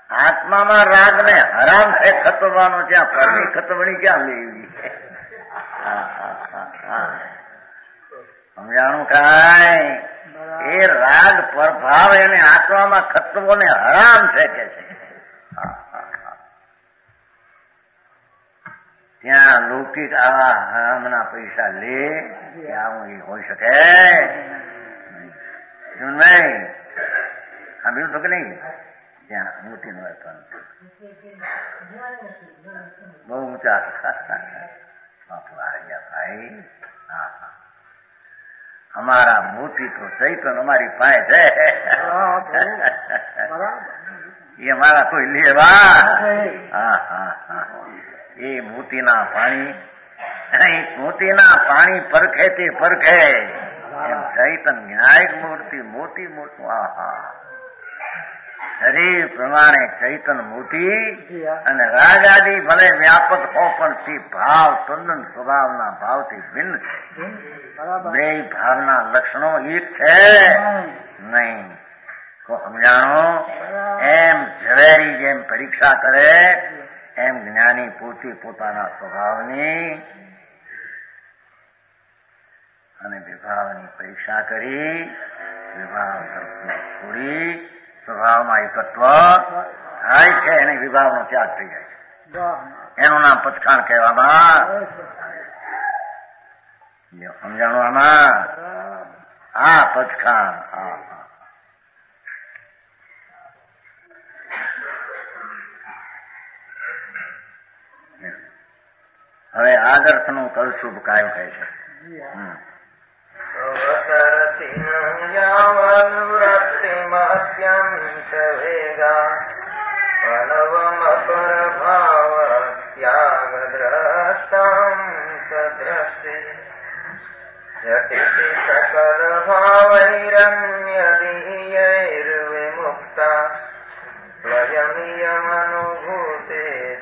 આત્મામાં રાગ ને હરામ છે ખતવવાનો, ત્યાં પરની ખતવણી ક્યાં લેવી? સમજાણું કાંઈ? એ રાગ પ્રભાવ એને આત્મામાં ખતવો ને હરામ છે કે છે. ત્યાં લૌકિક આવા હરામના પૈસા લે ત્યાં એ હોઈ શકે નહીં. સાંભળ્યું તો કે નહીં? ત્યાં મોટી નું વર્તન બહુ ઊંચા બાપુ આ ગયા ભાઈ. હા હા, અમારા મોતી તો ચૈતન અમારી પાસે છે. એ અમારા કોઈ લેવા. હા હા હા, એ મોતીના પાણી મોતીના પાણી પરખે તે પરખે એમ ચૈતન ન્યાયિક મૂર્તિ મોતી મોટું. આ હા, શરીર પ્રમાણે ચૈતન મોતી અને રાજાદી ભલે વ્યાપક હો પણ તે ભાવ તદ્દન સ્વભાવના ભાવથી ભિન્ન છે. બે ભાવના લક્ષણો એક છે નહીં. તો સમજાણો? એમ ઝવેરી જેમ પરીક્ષા કરે એમ જ્ઞાની પોતે પોતાના સ્વભાવની અને વિભાવની પરીક્ષા કરી વિભાવ તરફને છોડી સ્વભાવમાં એકત્વ થાય છે અને વિભાવનો ત્યાગ થઈ જાય છે. એનું નામ પચખાણ કહેવામાં. સમજાણું આમાં? આ પચખાણ. હવે આદર્શનું કલશુભ કાયું કહે છે. સકલ ભાવૈરન્યદીયૈર્વિમુક્તા સ્વયમિયમનુભૂતે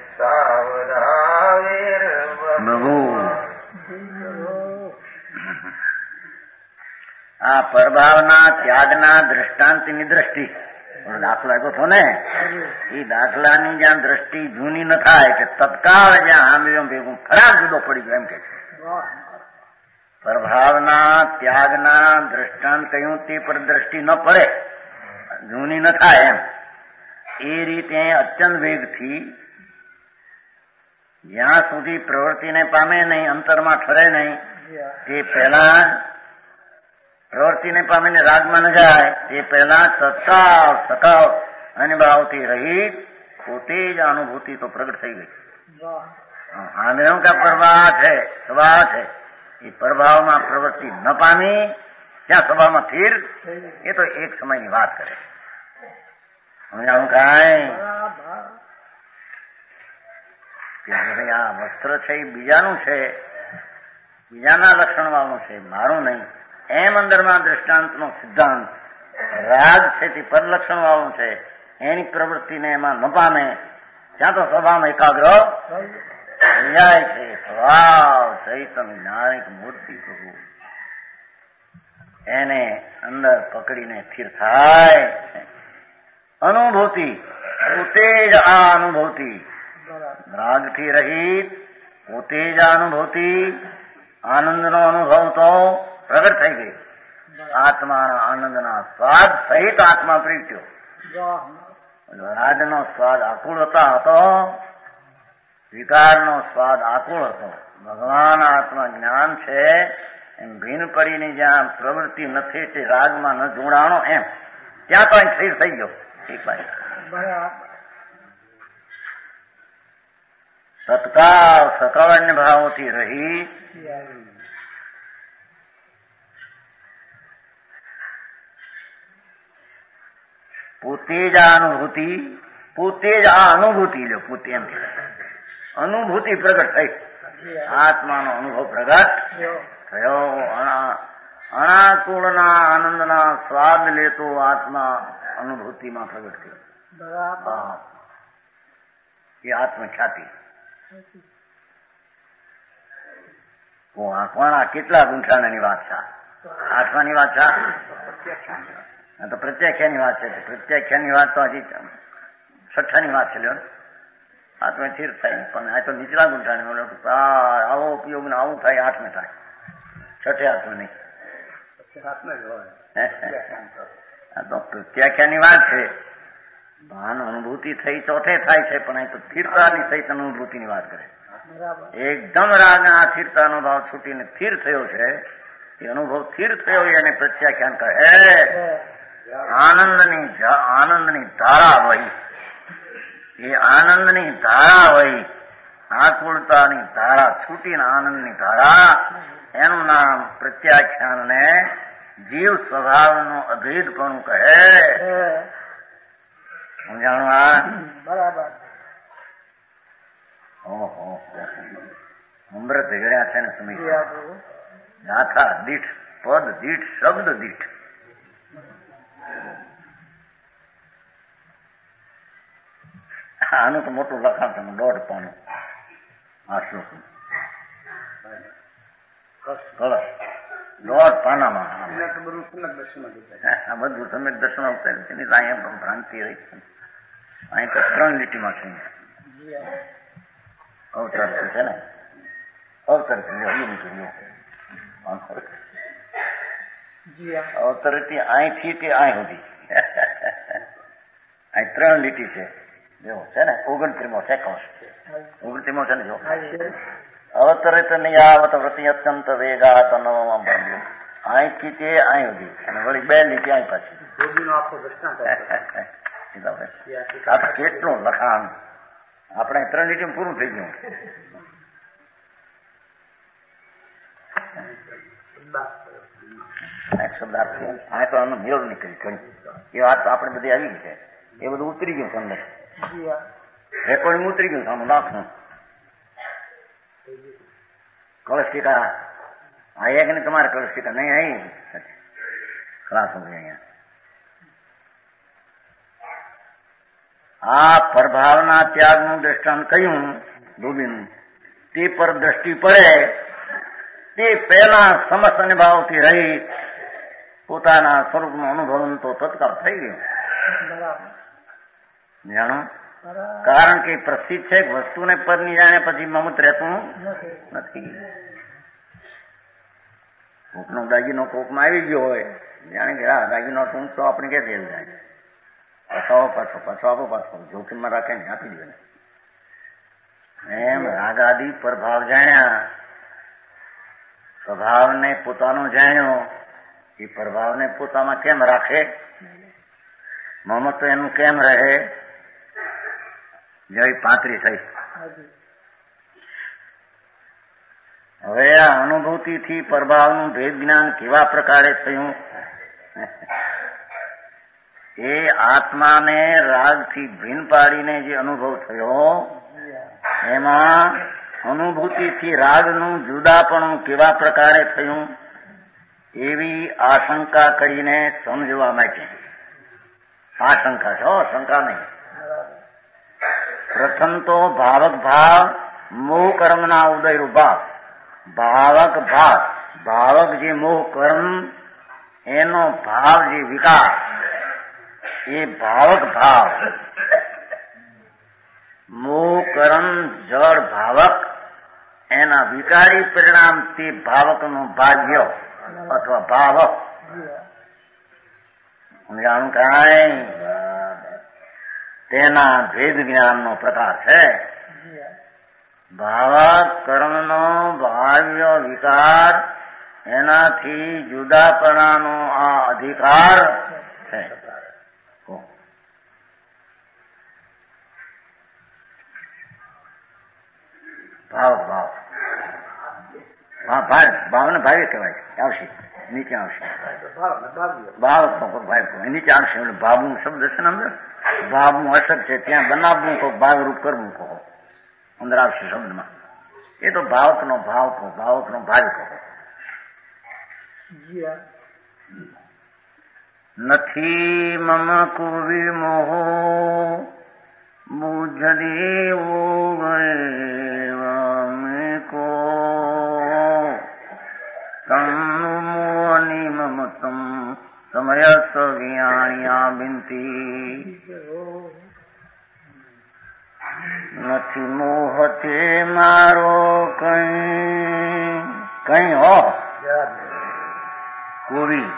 સાવધાવેર્બહુ. આ પરભાવના ત્યાગના દ્રષ્ટાંતની દ્રષ્ટિ દાખલો આપ્યો હતો ને, એ દાખલાની જ્યાં દ્રષ્ટિ જૂની ન થાય કે તત્કાળ જ્યાં આંબીઓ ભેગું ખરાબ જુદો પડી ગયો એમ કે છે. પ્રભાવના ત્યાગના દ્રષ્ટાંત કહ્યું તે પર દ્રષ્ટિ ન પડે, જૂની ન થાય એમ. એ રીતે અત્યંત વેગથી જ્યાં સુધી પ્રવૃત્તિને પામે નહીં, અંતરમાં ઠરે નહીં, તે પહેલા પ્રવૃત્તિને પામીને રાગમાં ન જાય તે પહેલા તત્કાળ સકાવ અને ભાવથી રહિત પોતે જ અનુભૂતિ તો પ્રગટ થઈ ગઈ. આંધળો કા પ્રવાહ છે, સ્વભાવ છે, એ પ્રભાવમાં પ્રવૃત્તિ ન પામી ત્યાં સ્વભાવમાં સ્થિર, એ તો એક સમયની વાત કરે. સમજાણું કાંઈ? કે ભાઈ આ વસ્ત્ર છે એ બીજાનું છે, બીજાના લક્ષણ વાળું છે, મારું નહીં, એમ અંદરમાં દ્રષ્ટાંતનો સિદ્ધાંત. રાગ છે તે પરલક્ષણ વાળું છે, એની પ્રવૃત્તિને એમાં ન પામે ત્યાં તો સ્વભાવમાં એકાગ્ર જાય છે. સ્વભાવ ચૈતન જ્ઞાનિક મૂર્તિ પ્રભુ એને અંદર પકડીને સ્થિર થાય. અનુભૂતિ પોતે જ આ અનુભૂતિ, રાગથી રહિત પોતે જ આ અનુભૂતિ, આનંદનો અનુભવ તો પ્રગટ થઈ ગઈ. આત્માના આનંદના સ્વાદ સહિત આત્મા પ્રગટ્યો. રાજનો સ્વાદ આકુળતા હતો, વિકારનો સ્વાદ આકુળ હતો. ભગવાન આત્મા જ્ઞાન છે એમ ભીન પડીને જ્યાં પ્રવૃત્તિ નથી તે રાગમાં ન જોડાણો એમ ત્યાં તો અહીં સ્થિર થઈ ગયો. એક બાજુ તત્કાળ સકળ ભાવોથી રહી પોતે જ આ અનુભૂતિ, પોતે જ આ અનુભૂતિ લો, પોતે એમ અનુભૂતિ પ્રગટ થઈ. આત્માનો અનુભવ પ્રગટ થયો. અનાકુળના આનંદના સ્વાદ લેતો આત્મા અનુભૂતિમાં પ્રગટ થયો. એ આત્મખ્યાતિ. આંખવાના કેટલા ગુંઠાણાની વાત છે? આઠમાની વાત છે, તો પ્રત્યાખ્યાની વાત છે. પ્રત્યાખ્યાની વાત તો હજી છઠ્ઠાની વાત છે. લ્યો આ તો સ્થિર થાય પણ આ તો નીચલા ગુંઠાણી આવો ઉપયોગ ને આવું થાય આઠમે થાય છઠે હાથમાં નહીં. આ તો પ્રત્યાખ્યાની વાત છે. ભાન અનુભૂતિ થઈ ચોથે થાય છે પણ અહીં તો સ્થિરતાની સહિત અનુભૂતિની વાત કરે. એકદમ રાગના સ્થિરતાનો ભાવ છૂટીને સ્થિર થયો છે એ અનુભવ સ્થિર થયો એને પ્રત્યાખ્યાન કહે. આનંદની આનંદની ધારા વહી એ આનંદની ધારા વહી આકુળતાની ધારા છૂટીને આનંદની ધારા એનું નામ પ્રત્યાખ્યાન ને જીવ સ્વભાવનું અભેદપણું કહે. સમજાણું? આ બરાબર. ઓહો અમૃત ગળ્યા છે ને સમય ગાથા દીઠ પદ દીઠ શબ્દ દીઠ આનું તો મોટું લખાણ છે દોઢ પાનું આ શ્લોક કળશ દોઢ પાનામાં આ બધું સમ્યક દર્શન અવતાર છે ને અહીંયા પણ ભ્રાંતિ રહી છે. અહીં તો ત્રણ લીટીમાં છે અવતાર છે ને અવતાર અવતાર અહીંથી તે અહીં સુધી અહીં ત્રણ લીટી છે જો છે ને ઓગણત્રીમો છે કૌશ ઓગણત્રીમો છે ને જો અવતરિત નિયાવત વૃત્તિ અત્યંત વેગા તનવામાં બન્યું અહીંથી તે અહીં સુધી અને વળી બે લીટી અહીં પાછી આ તો કેટલું લખાણ આપણે ત્રણ લીટી પૂરું થઈ ગયું. શબ્દાર્થ આ તો આનો મેળ નીકળી ઘણી એ વાત આપણે બધી આવી ગઈ છે. એ બધું ઉતરી ગયું તમને રેકોર્ડિંગ ઉતરી ગયું આનું નાખનું કળશ ટીકા આ એક ને તમારે કળશ ટીકા નહીં અહીં ખલાસ હો ગયા અહીંયા. આ પરભાવના ત્યાગનું દ્રષ્ટાંત કહ્યું ડૂબીનું તે પર દ્રષ્ટિ પડે તે પહેલા સમસ્ત અનુભાવથી રહી પોતાના સ્વરૂપનો અનુભવ તો તત્કાળ થઈ ગયો. જાણો કારણ કે પ્રસિદ્ધ છે વસ્તુને પરની જાણે પછી મમત રહેતું નથી. કોકનો દાગીનો કોકમાં આવી ગયો હોય જાણે કે આ દાગીનો શું તો આપણે કે દેવું જાય પાછો પાછો પાછો આપો પાછો જોખમમાં રાખે ને આપી દે. એમ રાગાદી પ્રભાવ જાણ્યા સ્વભાવને પોતાનો જાણ્યો એ પ્રભાવને પોતામાં કેમ રાખે મમત એનું કેમ રહે. જય પાંત્રી થઈ. હવે આ અનુભૂતિથી પ્રભાવનું ભેદ જ્ઞાન કેવા પ્રકારે થયું એ આત્માને રાગથી ભીન પાડીને જે અનુભવ થયો એમાં અનુભૂતિથી રાગનું જુદાપણું કેવા પ્રકારે થયું એવી આશંકા કરીને સમજવા માટે. આશંકા છે શંકા નહીં. પ્રથમ તો ભાવક ભાવ મોહ કર્મના ઉદય ભાવ ભાવક ભાવ ભાવક જે મોહ કર્મ એનો ભાવ જે વિકાર એ ભાવક ભાવ મોહ કર્મ જળ ભાવક એના વિકારી પરિણામ તે ભાવકનું ભાગ્ય અથવા ભાવક જાણું કાંઈ તેના ભેદ જ્ઞાનનો પ્રકાર છે. ભાવક કર્મનો ભાવ્ય વિકાર એનાથી જુદાપણાનો આ અધિકાર છે. ભાવ ભાવ ભાવ ભાવને ભાવ્ય કહેવાય આવશે નીચે આવશે ભાવ ભાવ નીચે આવશે ભાવનું શબ્દ છે ને અંદર ભાવનું અસર છે ત્યાં બનાવવું કહો ભાવરૂપ કરવું કહો અંદર આવશે શબ્દમાં. એ તો ભાવકનો ભાવ કહો ભાવકનો ભાવ કહો. નથી મમ કુવી મોહો બુજ દેવો કો તન્નુમોની મમતમ સમય સવ્યાણ્યા બિનતી. નથી મોહ તે મારો કઈ કઈ હો કોરી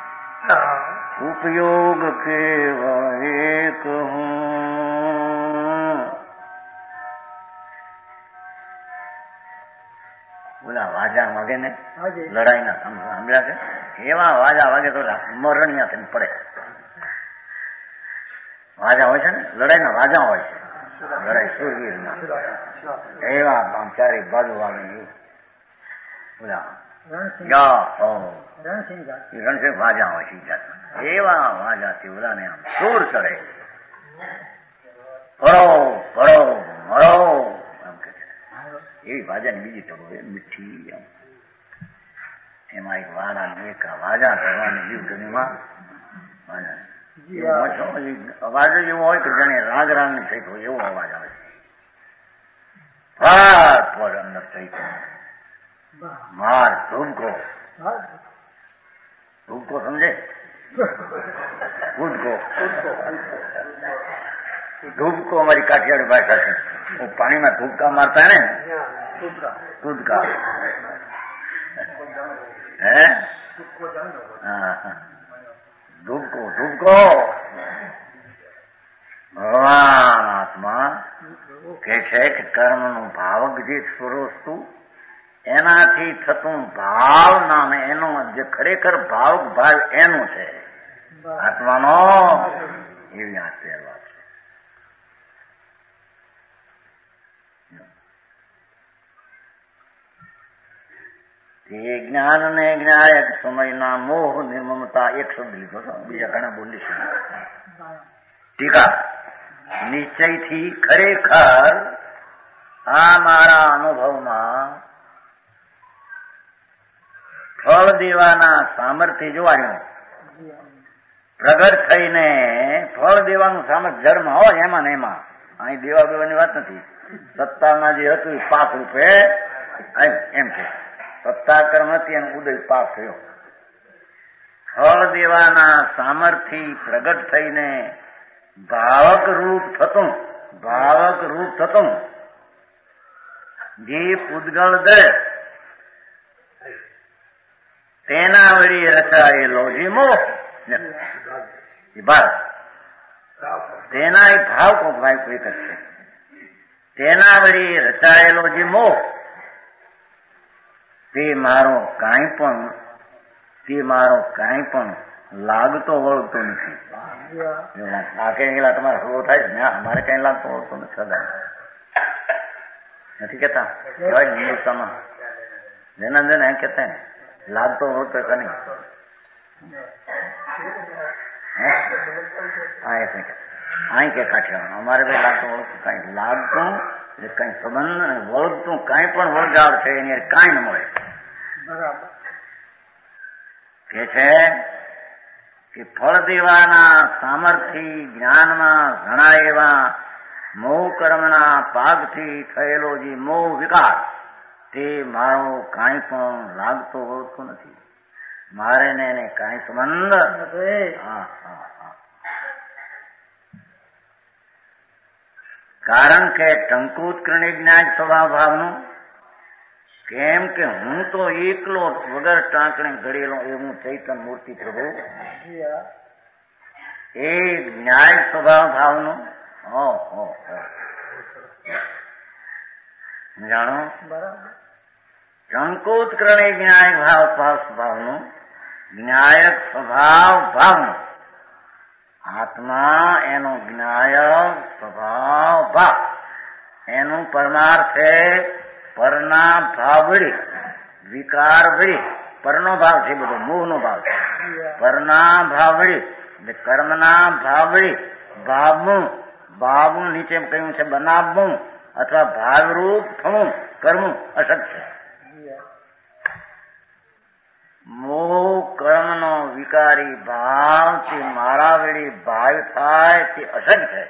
ઉપયોગ કેવા એક હું. ઓલા વાજા વાગે ને લડાઈના સાંભળ્યા છે એવા વાજા વાગે તો મરણિયા થઈને પડે. વાજા હોય છે ને લડાઈના વાજા હોય છે લડાઈ સુરવીરના એવા આમ ચારે બાજુ વાગે ઓલા રણસિંહ વાજા હોય છે એવા વાજાથી ઓલાને આમ સૂર ચડે. પડો પડો મળો એમ કે છે એવી વાજાની બીજી તો મીઠી એમ એમાં એક વાળા એક વાજા કરવાની જીવગનીમાં વાજા અવાજ જ એવો હોય કે જાણે રાગ રાગની થઈ હોય એવો અવાજ આવે છે. ફાટ પર અંદર થઈ માર ધૂમકો ધૂમકો સમજે કૂદકો ધૂમકો અમારી કાઠિયાવાડી ભાષા છે. હું પાણીમાં ધૂપકા મારતા ને કૂદકા હે હા હા ધૂપકો ધૂપકો. ભગવાન આત્મા કે છે કે કર્મનું ભાવક જે સ્વરૂપ એનાથી થતું ભાવ નામ એનો જે ખરેખર ભાવક ભાવ એનું છે આત્માનો. એવી આ પહેરવા છે. તે જ્ઞાન ને જ્ઞાયક સમયના મોહ નિર્મમતા એક શબ્દ લીધો હતો બીજા ઘણા બોલીશું. ટીકા નિશ્ચયથી ખરેખર આ મારા અનુભવમાં ફળ દેવાના સામર્થ્ય જોવાનું પ્રગટ થઈને ફળ દેવાનું સામર્થ્ય ધર્મ હોય એમાં ને એમાં અહીં દેવા દેવાની વાત નથી. સત્તામાં જે હતું એ પાપ રૂપે એમ છે સત્તા કર્મ હતી એનો ઉદય પાપ થયો. ફળ દેવાના સામર્થ્ય પ્રગટ થઈને ભાવક રૂપ થતું ભાવક રૂપ થતું જે પૂદગળ દે તેના વળી રચાયેલો જે મોહ ભાવ તેના એ ભાવ કો ભાઈ કોઈ કરશે તેના વળી રચાયેલો જે મોહ તે મારો કાંઈ પણ તે મારો કાંઈ પણ લાગતો વળતો નથી. આ કઈ ગયેલા તમારે હળવો થાય છે અમારે કઈ લાગતો વળતો નથી. સદા નથી કેતા કહેવાય હિન્દુસ્તાનમાં જેના જેને એમ કેતા ને લાગતો વળતો કે નહીં અહીં કે કાઠિયાવાડ અમારે ભાઈ લાગતો વળતું કઈ લાગતું કઈ સંબંધ વળતું કઈ પણ વળગાડ છે એની કઈ ન મળે. કે છે કે ફળ દેવાના સામર્થ્ય જ્ઞાનમાં ઘણા એવા મોહ કર્મના પાગથી થયેલો જે મોહ વિકાર તે મારો કાંઈ પણ લાગતો હોતો નથી. મારે ને એને કાંઈ સંબંધ હા હા હા. કારણ કે ટંકુત્કર્ણી જ્ઞાન સ્વભાવ ભાવનું કેમ કે હું તો એકલો વગર ટાંકણે ઘડેલો એવું ચૈતન મૂર્તિ પ્રભુ એ ન્યાય સ્વભાવ ભાવનું જાણો ટંકુત્કર્ણી જ્ઞાય ભાવ ભાવ સ્વભાવનું જ્ઞાયક સ્વભાવ ભાવનું આત્મા એનો જ્ઞાયક સ્વભાવ ભાવ એનું પરમાર્થ છે પરના ભાવ વળી વિકાર વળી પરનો ભાવ છે બધો મોહનો ભાવ છે. પરના ભાવ વળી એટલે કર્મના ભાવ વળી ભાવનું ભાવનું નીચે કહ્યું છે બનાવવું અથવા ભાવરૂપ થવું કરવું અસત છે. મોહ કર્મનો વિકારી ભાવ તે મારા વળી ભાવ થાય તે અસત છે.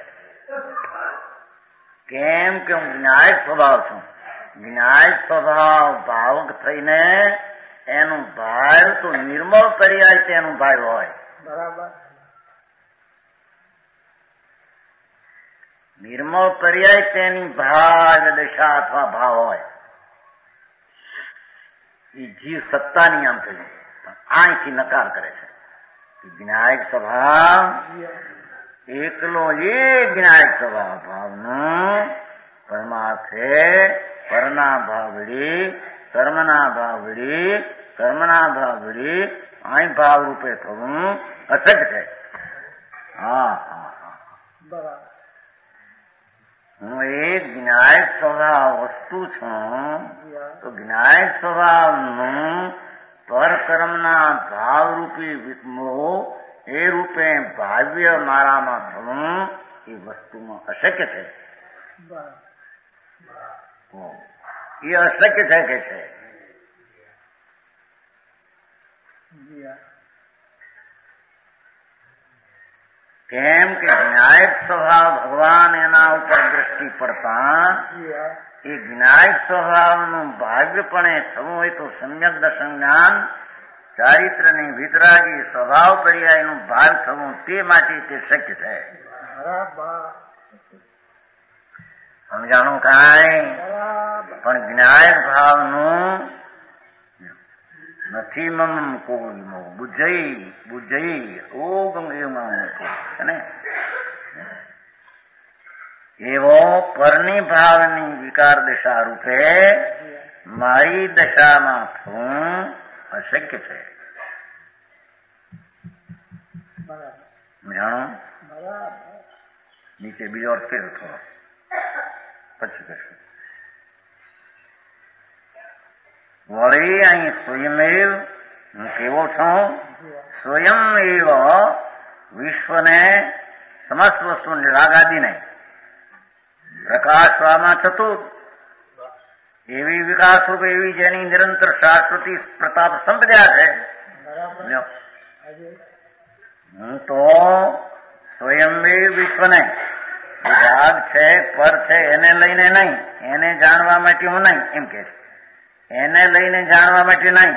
કેમ કે હું જ્ઞાય સ્વભાવ છું. જ્ઞાય સ્વભાવ ભાવક થઈને એનું ભાવ તો નિર્મળ પર્યાય તેનું ભાવ હોય. બરાબર. નિર્મળ પર્યાય તેની ભાવ દશા અથવા ભાવ હોય એ જીવ સત્તાની આમ થઈ પણ અહીંથી નકાર કરે છે જ્ઞાયક સ્વભાવ એકલો એ જ્ઞાયક સ્વભાવ ભાવનું પરમાર્થે પરના ભાવડી કર્મના ભાવડી કર્મના ભાવડી અહીં ભાવ રૂપે થવું અશક્ય છે. હા હા હા બરાબર. હું એક જ્ઞાયક સ્વભાવ વસ્તુ છું તો જ્ઞાયક સ્વભાવનું પરકર્મના ભાવરૂપી વિમોહ એ રૂપે ભાવ્ય મારામાં થવું એ વસ્તુમાં અશક્ય છે. એ અશક્ય છે કે છે કેમ કે જ્ઞાયક સ્વભાવ ભગવાન એના ઉપર દ્રષ્ટિ પડતા એ જ્ઞાયક સ્વભાવનું ભાગ્યપણે થવું હોય તો સમ્યક દર્શન જ્ઞાન ચારિત્રની વિતરાગી સ્વભાવ પર્યાયનું ભાગ થવું તે માટે તે શક્ય છે. સમજાણું કાંઈ પણ જ્ઞાયક ભાવનું નથી મમ કોઈ બુજઈ બુજઈ ઓ ગંગેમાં ને એવો પરની ભાવની વિકાર દશા રૂપે મારી દશામાં થવું અશક્ય છે. જાણો નીચે બીજો અર્થ ફેર થોડો પછી કશું વળી અહીં સ્વયમેવ હું કેવો છું સ્વયં એવ વિશ્વને સમસ્ત વસ્તુ નિરાગાદીને પ્રકાશવામાં ચતુર એવી વિકાસ રૂપે એવી જેની નિરંતર શાશ્વતી પ્રતાપ સંપદ્યા છે. હું તો સ્વયંમેવ વિશ્વને રાગ છે પર છે એને લઈને નહીં એને જાણવા માટે હું નહીં એમ કે છે એને લઈને જાણવા માટે નહીં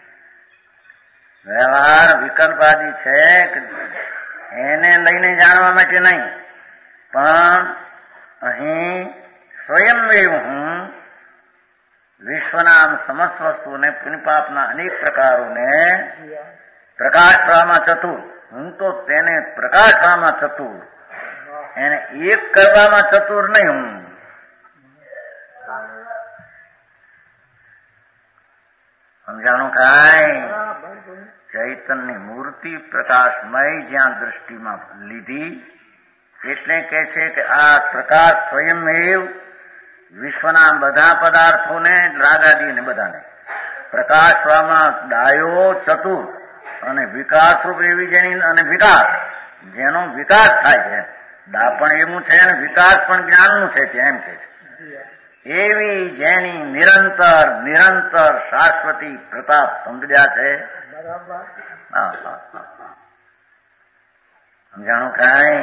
વ્યવહાર વિકલ્પાદી છે એને લઈને જાણવા માટે નહીં પણ અહીં સ્વયંમેવ હું વિશ્વના સમસ્ત વસ્તુને પુણ્યપાપના અનેક પ્રકારોને પ્રકાશવામાં ચતુર હું તો તેને પ્રકાશવામાં ચતુર એને એક કરવામાં ચતુર નહીં હું સમજાણું કાંઈ ચૈતન્ય મૂર્તિ પ્રકાશમય જ્યાં દૃષ્ટિમાં લીધી એટલે કે છે કે આ પ્રકાશ સ્વયંમેવ વિશ્વના બધા પદાર્થોને રાગાદીને બધાને પ્રકાશવામાં ડાયો ચતુર અને વિકાસ રૂપ એવી જેની અને વિકાસ જેનો વિકાસ થાય છે દા પણ એવું છે અને વિકાસ પણ જ્ઞાનનું છે એમ કે છે એવી જેની નિરંતર નિરંતર શાશ્વતી પ્રતાપ સમજ્યા છે. સમજાણું કાંઈ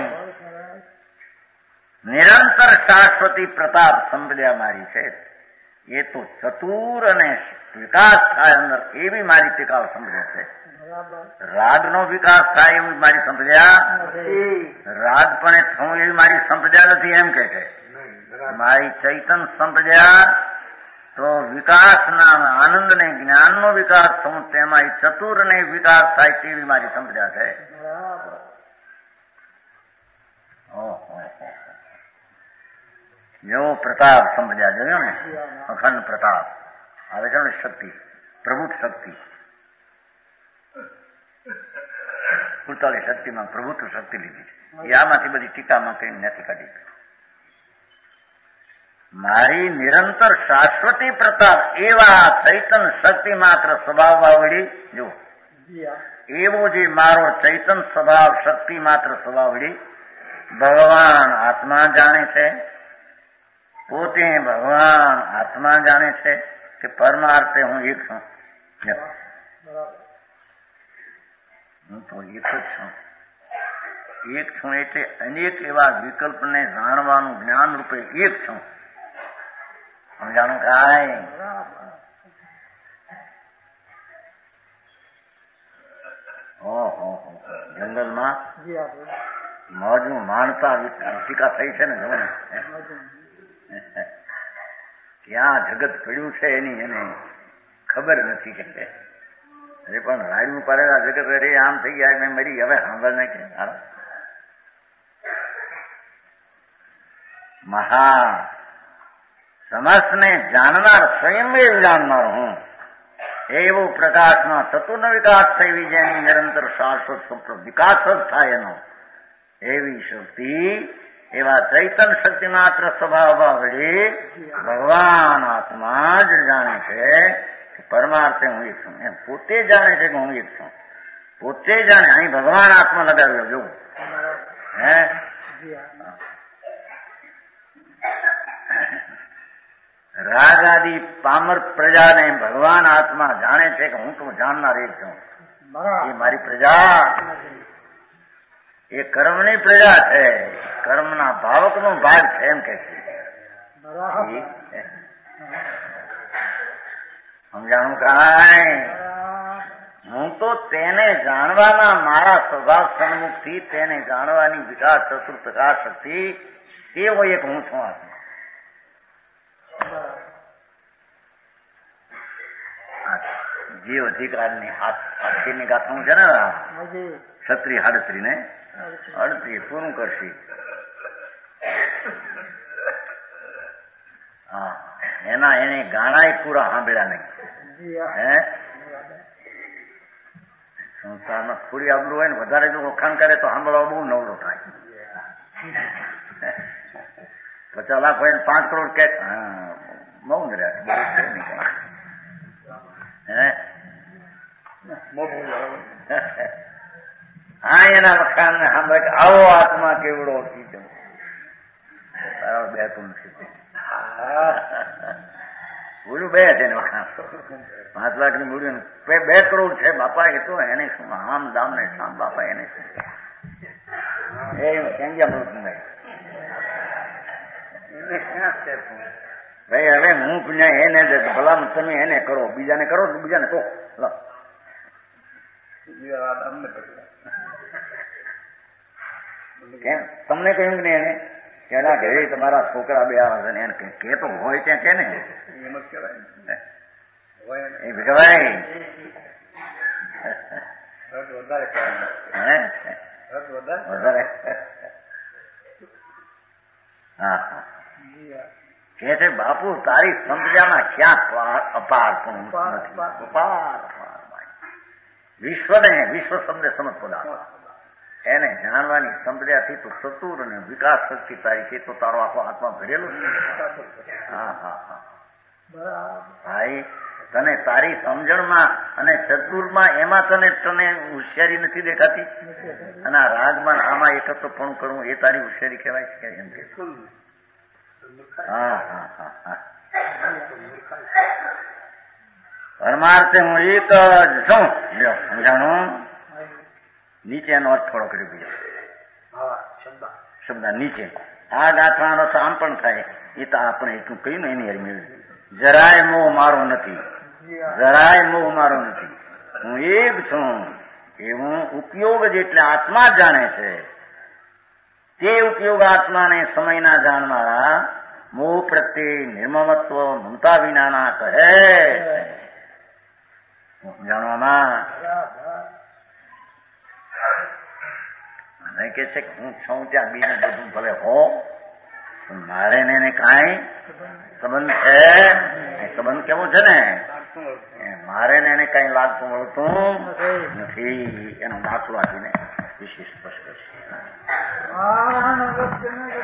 નિરંતર શાશ્વતી પ્રતાપ સમજ્યા મારી છે એ તો ચતુર અને વિકાસ થાય અંદર એવી મારી ટીકાઓ સમજે છે. રાગનો વિકાસ થાય એવી મારી સમજ્યા રાગ પણ થવું એવી મારી સમજ્યા નથી એમ કે છે મારી ચૈતન સંપજ્યા તો વિકાસના આનંદ ને જ્ઞાનનો વિકાસ થવું તેમાં ચતુર ને વિકાસ થાય તેવી મારી સંપજ્યા છે. જેવો પ્રતાપ સમજ્યા જોયો ને અખંડ પ્રતાપ આવે છે ને શક્તિ પ્રભુત શક્તિ પુરતાલી શક્તિમાં પ્રભુત્વ શક્તિ લીધી છે એ આમાંથી બધી ટીકામાં કઈ નથી કાઢી. મારી નિરંતર શાશ્વતી પ્રતાપ એવા ચૈતન શક્તિ માત્ર સ્વભાવ વાવડી જો એવો જે મારો ચૈતન સ્વભાવ શક્તિ માત્ર સ્વભાવડી ભગવાન આત્મા જાણે છે પોતે ભગવાન આત્મા જાણે છે કે પરમાર્થે હું એક છું હું તો એક જ છું એક છું એટલે અનેક એવા વિકલ્પને જાણવાનું જ્ઞાન રૂપે એક છું. સમજાણું કાંઈ ઓહો જંગલમાં મોજનું માણતા ટીકા થઈ છે ને જુઓ ને ક્યાં જગત પડ્યું છે એની એને ખબર નથી કે અરે પણ રાડ્યું પડેલા જગત અરે આમ થઈ ગયા મેં મરી હવે સાંભળ ને કે મહા સમસ્તને જાણનાર સ્વયં જાણનાર હું એવું પ્રકાશમાં ચતુર્ન વિકાસ થઈ વિજયની નિરંતર શાશ્વત સપ્ર વિકાસ જ થાય એનો એવી શક્તિ એવા ચૈતન શક્તિ માત્ર સ્વભાવ વળી ભગવાન આત્મા જ જાણે છે કે પરમાર્થે હું એક છું એમ પોતે જાણે છે કે હું એક છું પોતે જાણે અહીં ભગવાન આત્મા લગાવ્યો જોવું હે રાગ આદિ પામર પ્રજાને ભગવાન આત્મા જાણે છે કે હું તો જાણનાર એક છું એ મારી પ્રજા એ કર્મની પ્રજા છે કર્મના ભાવકનો ભાગ છે એમ કે છે સમજાણું કાંઈ હું તો તેને જાણવાના મારા સ્વભાવ સન્મુખથી તેને જાણવાની વિકાસ ચતુર પ્રકાશ શક્તિ તેવો એક હું છું આત્મા જીવ અધિકારની આખીની ગાથું છે ને છત્રી હાડત્રી ને અડત્રી પૂરું કરશે હા એના એને ગાણાય પૂરા સાંભળ્યા નહીં હે સંસારમાં થોડી આબરું હોય ને વધારે જો વખાણ કરે તો સાંભળવા બહુ નવરો થાય પચાસ લાખ હોય ને પાંચ કરોડ કે મૌન રહ્યા હે હા એના વખાણ ને સાંભળે કે આવો આત્મા કેવડો કીધો બે તું બોલું બે છે ને વખાણ પાંચ લાખ ની મૂડી બે કરોડ છે બાપા એ તો એને શું આમ દામ ને શામ બાપા એને શું એ કેંગ્યા મૃત નહીં ભાઈ હવે હું પુણ્યા એને જ ભલા તમે એને કરો બીજાને કરો બીજાને તો કેમ તમને કહ્યું ને એને કે એના ઘરે તમારા છોકરા બે આવે છે એને કે તો હોય ત્યાં કે ને એ ભીખભાઈ વધારે હા હા કે છે બાપુ તારી સમજામાં ક્યાં અપાર પણ નથી અપાર વિશ્વને વિશ્વ શબ્દ સમજ પદાર્થ એને જાણવાની સંપ્રદાયથી તો ચતુર અને વિકાસ શક્તિ તારી છે તો તારો આખો આત્મા ભરેલો છે હા હા હા ભાઈ તને તારી સમજણમાં અને ચતુરમાં એમાં તને તને હોશિયારી નથી દેખાતી અને આ રાગમાં આમાં એકત્ર પણ કરવું એ તારી હોશિયારી કહેવાય છે એમ કે હા હા હા હા પરમાર્થે હું એક જ છું લ્યો સમજાણું નીચેનો અર્થ થોડો કરી બીજો શબ્દ નીચે આ ગાથવાનો આમ પણ થાય એ તો આપણે એટલું કહ્યું ને એની હરી જરાય મોહ મારો નથી જરાય મોહ મારો નથી હું એક છું એ હું ઉપયોગ જેટલે આત્મા જાણે છે તે ઉપયોગ આત્માને સમયના જાણનારા મોહ પ્રત્યે નિર્મમત્વ મમતા વિનાના કહે જાણવામાં મને કે છે હું છું ત્યાં બીજું બધું ભલે હો મારે ને કાંઈ સંબંધ છે સંબંધ કેવો છે ને મારે ને એને કઈ લાગતું મળતું નથી એનો દાખલો આપીને વિશેષ સ્પષ્ટ છે